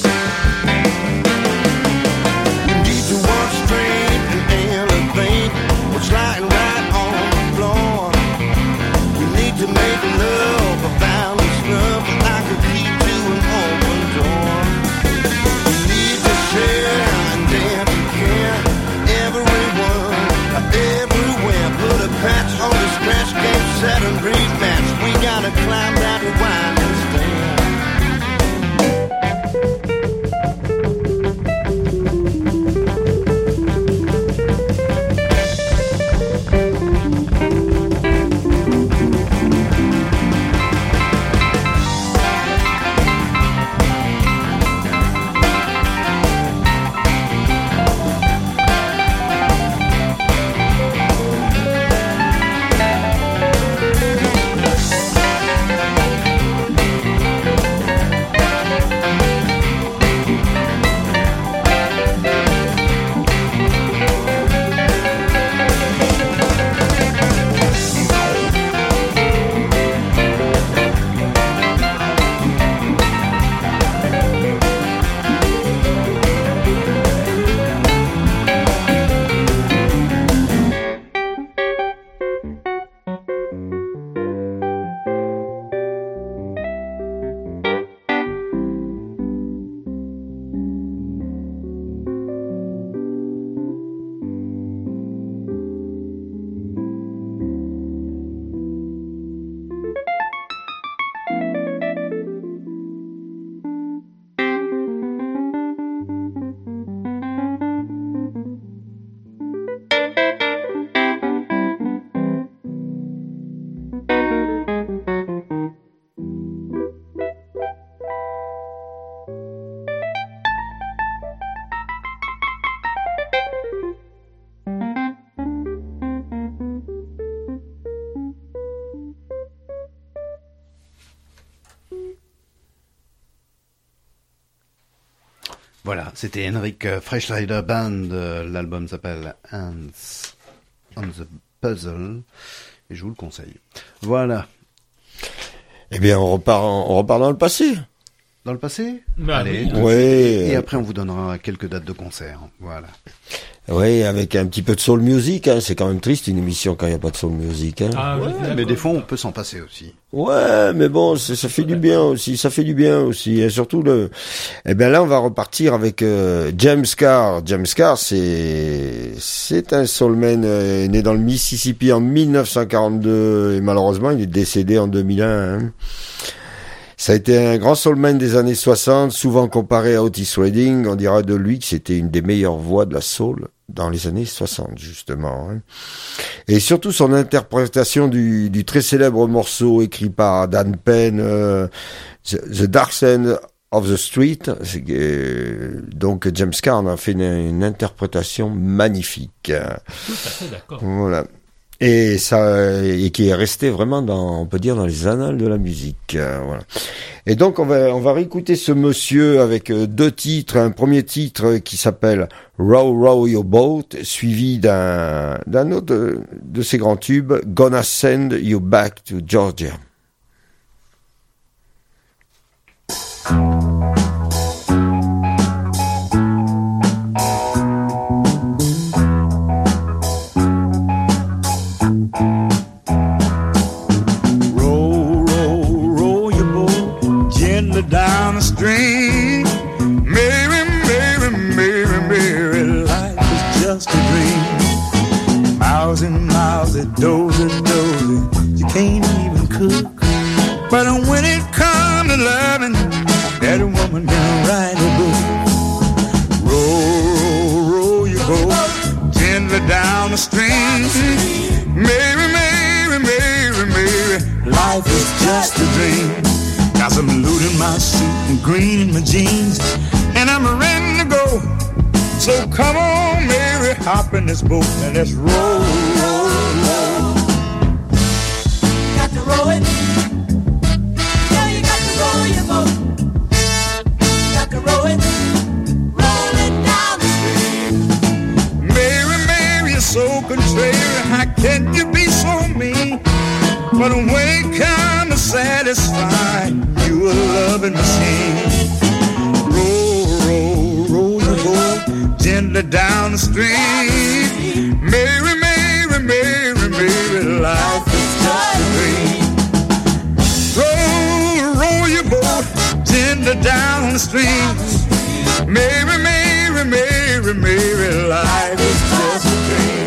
We need to walk straight and elevate. We're sliding right on the floor. We need to make love about this love like a key to an open door. We need to share and dare to care. Everyone, everywhere. Put a patch on the scratch game, set and rematch. We gotta climb that winding stair. Voilà, c'était Henrik Freischleider Band. L'album s'appelle Hands on the Puzzle. Et je vous le conseille. Voilà. Eh bien, on repart dans le passé. Dans le passé? Bah, Allez. oui. Ouais. Et après, on vous donnera quelques dates de concert. Voilà. Oui, avec un petit peu de soul music, hein. C'est quand même triste une émission quand il n'y a pas de soul music, hein. Ah, oui, Ouais, mais d'accord. des fois, on peut s'en passer aussi. Ouais, mais bon, ça fait du bien aussi, et surtout eh bien là, on va repartir avec James Carr. James Carr, c'est un soulman né dans le Mississippi en 1942 et malheureusement, il est décédé en 2001. Hein. Ça a été un grand soulman des années 60, souvent comparé à Otis Redding. On dira de lui que c'était une des meilleures voix de la soul dans les années 60, justement. Hein. Et surtout son interprétation du très célèbre morceau écrit par Dan Penn, The Dark Side of the Street. Donc James Carr en a fait une interprétation magnifique. Tout à fait d'accord. Voilà. Et qui est resté vraiment on peut dire, dans les annales de la musique. Voilà. Et donc, on va réécouter ce monsieur avec deux titres. Un premier titre qui s'appelle Row Row Your Boat, suivi d'un autre de ses grands tubes, Gonna Send You Back to Georgia. Down the stream, Mary, Mary, Mary, Mary, life is just a dream. Miles and miles of dozy, you can't even cook. But when it comes to loving, that woman can write a book. Roll, roll your boat gently down the stream. Mary, Mary, Mary, Mary, life is just a dream. Got some loot in my suit and green in my jeans, and I'm ready to go. So come on, Mary, hop in this boat and let's roll, roll, roll. Got to roll it. Yeah, you got to roll your boat. Got to roll it. Roll it down the stream. Mary, Mary, you're so contrary. How can you be so mean? But when it comes to satisfy, you a loving machine. Roll, roll, roll your boat gently down the stream. Mary, Mary, Mary, Mary, life is just a dream. Roll, roll your boat gently down the stream. Mary, Mary, Mary, Mary, life is just a dream.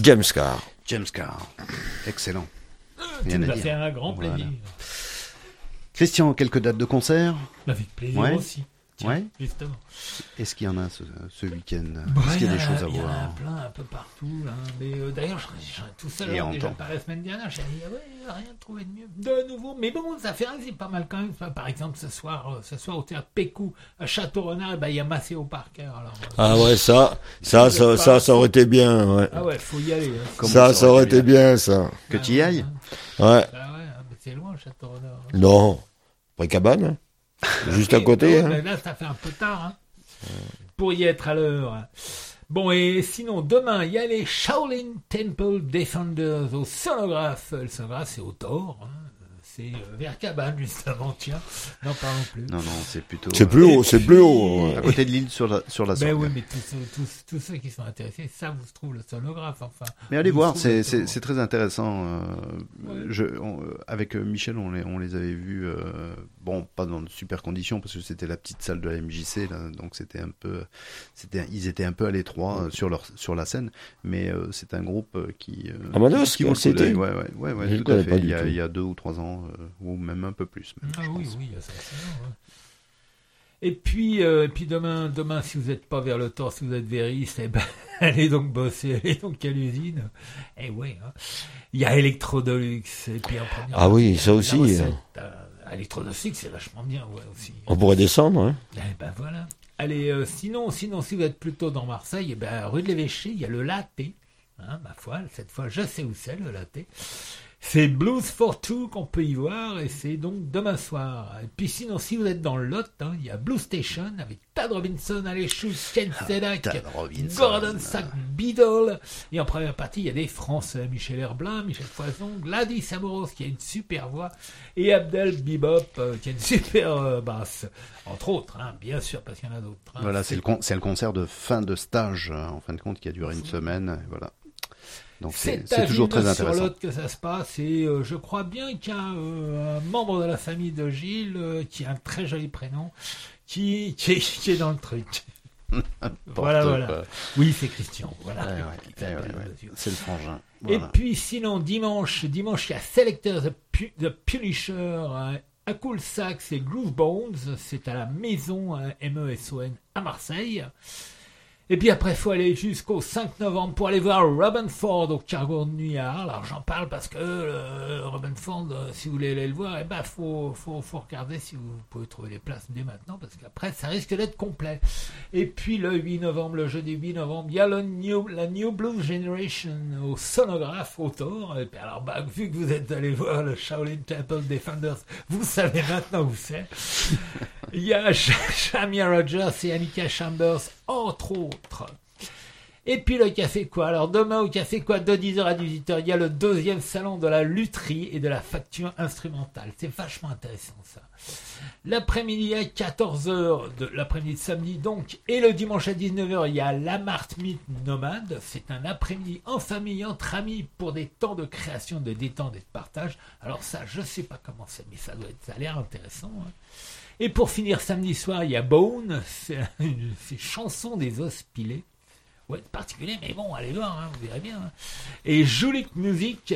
James Carr. James Carr. Excellent. Tu Rien nous à as dire. fait un grand plaisir. Voilà. Christian, quelques dates de concert? Avec plaisir Ouais. aussi. Tiens, Ouais. justement. Est-ce qu'il y en a ce week-end? Bah, Est-ce qu'il y a des choses à il y en a voir? plein un peu partout. Là. Mais d'ailleurs, j'en ai tout seul Et là, en déjà temps. pas la semaine dernière. J'ai dit, rien trouvé de mieux. De nouveau. Mais bon, ça fait c'est pas mal quand même. Par exemple, ce soir au théâtre Pécou à Château-Renard, il y a Maceo Parker. Alors, Ah ouais, ça aurait été bien. Ouais. ah ouais, faut y aller. Hein. Comment Ça aurait été bien, ça. Que tu y ailles? Ouais. Ah ouais, mais c'est loin, Château-Renard. Non. Pré-cabane, hein. Juste à côté. Non, Hein. là, ça fait un peu tard. Hein. Pour y être à l'heure. Hein. Bon, et sinon, demain, il y a les Shaolin Temple Defenders au sonographe. Le sonographe, c'est au Thor. Hein. C'est vers Cabane, juste avant, tiens. N'en parlons plus. Non, c'est plutôt... C'est plus haut, c'est plus haut. Ouais. À côté de l'île sur la Ben Sorgue. oui, mais tous ceux qui sont intéressés, ça vous trouve le sonographe, enfin. Mais allez Vous voir, trouvez le c'est sonographe. très intéressant. Ouais. Avec Michel, on les avait vus, bon, pas dans de super conditions parce que c'était la petite salle de la MJC, là, donc ils étaient un peu à l'étroit sur la scène, mais c'est un groupe qui Amadeus, qui vaut le coup c'était d'œil. Ouais, Je le tout à connais fait. pas du tout. Il y a 2 ou 3 ans, ou même un peu plus. Ah je oui, pense. ça c'est bon, ouais. Et puis demain, si vous n'êtes pas vers le Thor, si vous êtes vériste, allez donc bosser, allez donc à l'usine. Eh ouais, hein. Il y a Electrodolux, et puis en première Ah oui, partie, ça la aussi. recette, Electrodolux, c'est vachement bien, ouais, aussi. On pourrait descendre, hein. Eh ben voilà. Allez, sinon, si vous êtes plutôt dans Marseille, rue de l'Évêché, il y a le Latte. Hein, ma foi, cette fois, je sais où c'est, le Latte. C'est Blues for Two qu'on peut y voir, et c'est donc demain soir. Et puis sinon, si vous êtes dans le Lot, hein, il y a Blue Station avec Tad Robinson, Alessio Ken Sedak, Tad Robinson. Gordon Sack Beadle. Et en première partie, il y a des Français, Michel Herblin, Michel Foison, Gladys Amouros qui a une super voix, et Abdel Bebop qui a une super basse. Entre autres, hein, bien sûr, parce qu'il y en a d'autres. Hein. Voilà, c'est le concert de fin de stage, en fin de compte, qui a duré une semaine. Et voilà. Donc c'est toujours très sur intéressant. l'autre que ça se passe, et je crois bien qu'il y a un membre de la famille de Gilles qui a un très joli prénom, qui est dans le truc. Voilà. Oui, c'est Christian. Voilà. C'est le frangin. Et Voilà. puis sinon, dimanche, il y a Selector The Punisher, à Cool Sax et Groove Bones, c'est à la maison MESON à Marseille. Et puis après, il faut aller jusqu'au 5 novembre pour aller voir Robin Ford au Cargo de Nuit à Arles. Alors j'en parle parce que Robin Ford, si vous voulez aller le voir, faut regarder si vous pouvez trouver les places dès maintenant, parce qu'après, ça risque d'être complet. Et puis le 8 novembre, le jeudi 8 novembre, il y a la New Blues Generation au sonographe au Thor. Et puis alors, vu que vous êtes allé voir le Shaolin Temple Defenders, vous savez maintenant où c'est. Il y a Shamia Rogers et Annika Chambers, entre autres. Et puis le Café Quoi. Alors demain au Café Quoi, de 10h à 18h, il y a le 2e salon de la lutherie et de la facture instrumentale. C'est vachement intéressant ça. L'après-midi à 14h, l'après-midi de samedi donc, et le dimanche à 19h, il y a la Martmite Nomade. C'est un après-midi en famille, entre amis, pour des temps de création, de détente et de partage. Alors ça, je sais pas comment c'est, mais ça a l'air intéressant. Hein. Et pour finir samedi soir, il y a Bone, c'est chanson des os pilés. Ouais, particulier, mais bon, allez voir, hein, vous verrez bien. Hein. Et Joulik Music,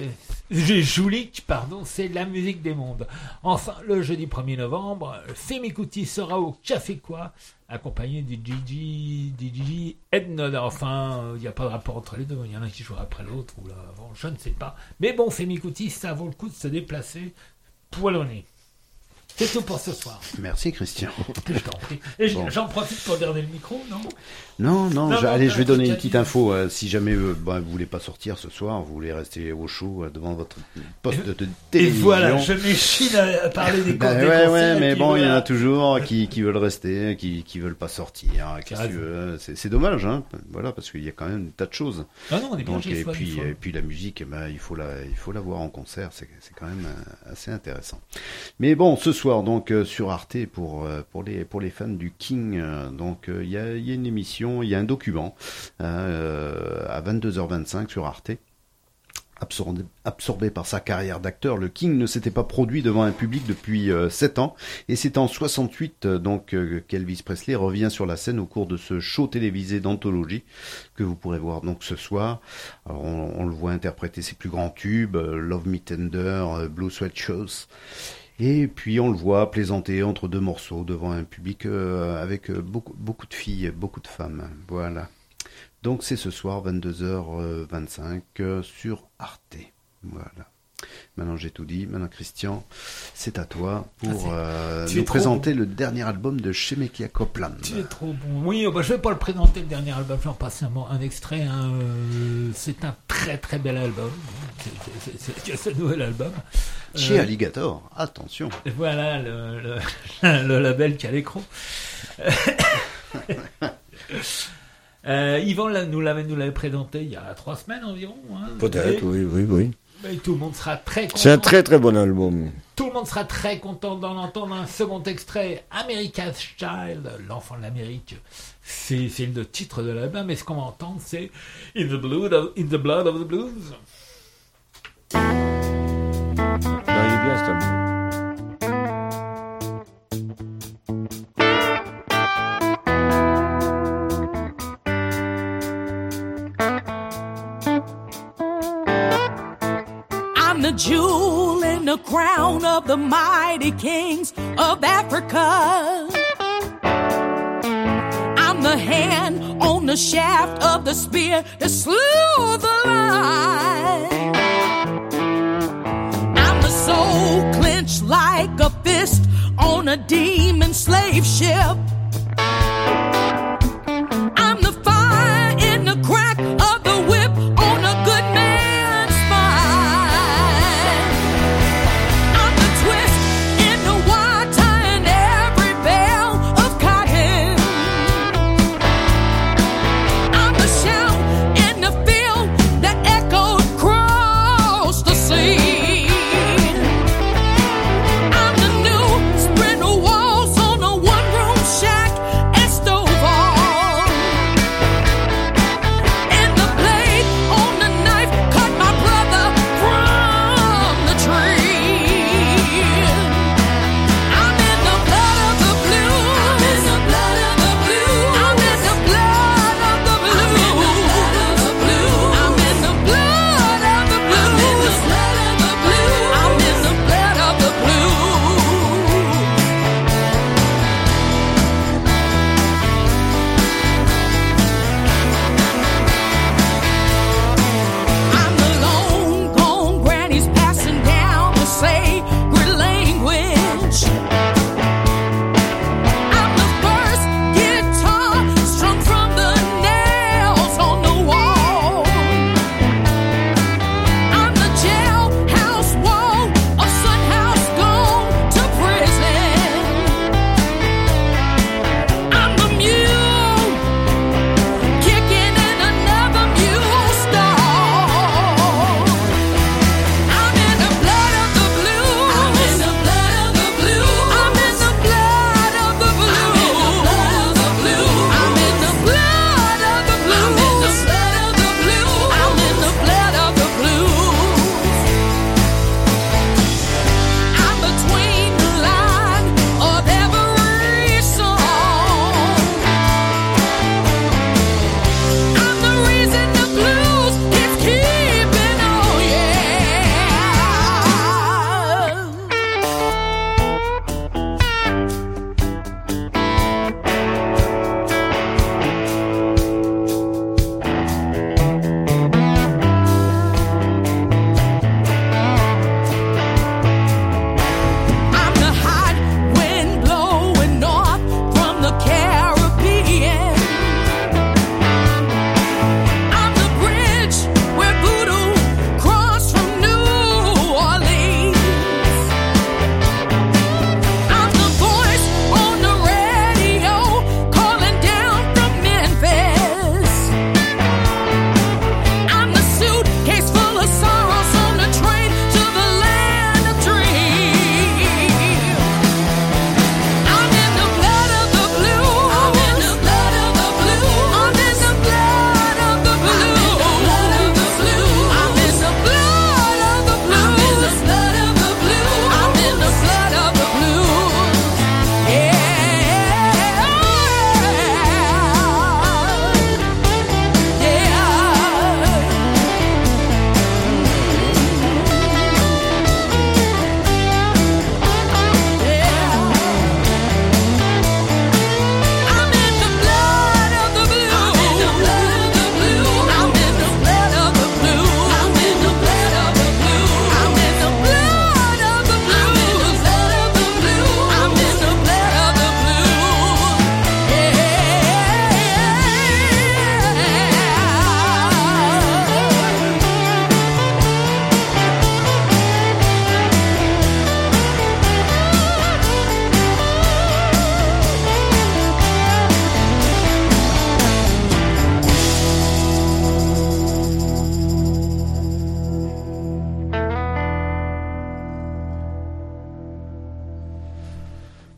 c'est la musique des mondes. Enfin, le jeudi 1er novembre, Femi Kuti sera au Café Quoi, accompagné du Gigi Ednod. Enfin, il n'y a pas de rapport entre les deux, il y en a qui jouent après l'autre, ou là, avant, je ne sais pas. Mais bon, Femi Kuti, ça vaut le coup de se déplacer poilonné. C'est tout pour ce soir. Merci Christian. Je t'en prie. Et j'en profite pour garder le micro, non ? Non, allez, je vais donner une petite info. Si jamais vous voulez pas sortir ce soir, vous voulez rester au chaud devant votre poste de télévision. Et voilà, je m'échine à parler des concerts. Ouais, mais bon, il y en a toujours qui veulent rester, qui veulent pas sortir. Qu'est-ce que tu veux ? C'est dommage, hein. Voilà, parce qu'il y a quand même un tas de choses. Ah non, on est bien chez soi. Et puis la musique, il faut la voir en concert. C'est quand même assez intéressant. Mais bon, ce soir donc sur Arte pour les fans du King, donc il y a une émission. Il y a un document à 22h25 sur Arte Absorbé par sa carrière d'acteur, le King ne s'était pas produit devant un public depuis 7 ans, et c'est en 68 qu'Elvis Presley revient sur la scène au cours de ce show télévisé d'anthologie que vous pourrez voir donc ce soir. Alors, on le voit interpréter ses plus grands tubes, Love Me Tender, Blue Sweat Shoes, et puis on le voit plaisanter entre deux morceaux devant un public avec beaucoup de filles, beaucoup de femmes. Voilà. Donc c'est ce soir 22h25 sur Arte. Voilà. Maintenant j'ai tout dit. Maintenant Christian, c'est à toi pour nous présenter le dernier album de Shemekia Copeland. Tu es trop bon. Oui, je vais pas le présenter le dernier album, j'en passe un extrait. Hein. C'est un très très bel album. C'est ce nouvel album. Chez Alligator, attention. Voilà le label qui a l'écran. Yvan nous l'avait présenté il y a 3 semaines environ. Hein, peut-être, oui. Et tout le monde sera très content. C'est un très très bon album. Tout le monde sera très content d'en entendre un second extrait. America's Child, l'enfant de l'Amérique. C'est le titre de l'album. Et ce qu'on va entendre, c'est In the Blood of the Blues. Non, il est bien cet album. The jewel in the crown of the mighty kings of Africa. I'm the hand on the shaft of the spear that slew the lion. I'm the soul clenched like a fist on a demon slave ship. I'm the fire in the crack of the whip on a good man's spine. Shall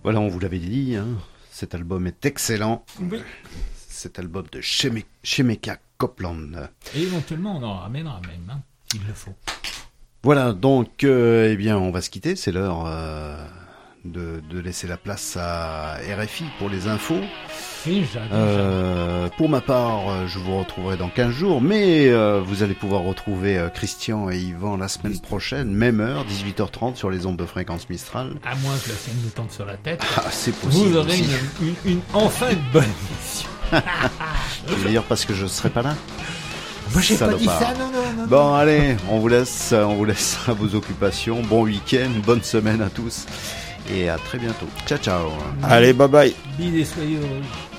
Voilà, on vous l'avait dit, hein, cet album est excellent. Oui. Cet album de Shemekia Copeland. Et éventuellement, on en ramènera même, hein, s'il le faut. Voilà, donc, eh bien, on va se quitter. C'est l'heure de laisser la place à RFI pour les infos. Déjà. Pour ma part, je vous retrouverai dans 15 jours, mais vous allez pouvoir retrouver Christian et Yvan la semaine prochaine, même heure, 18h30 sur les ondes de fréquence Mistral. À moins que la scène nous tombe sur la tête. Ah, c'est possible. Vous aurez enfin une bonne émission. D'ailleurs, parce que je serai pas là. Moi, j'ai pas dit Salopard. ça, non. Bon, allez, on vous laisse à vos occupations. Bon week-end, bonne semaine à tous. Et à très bientôt. Ciao, ciao. Allez, bye bye. Bise et soyez heureux.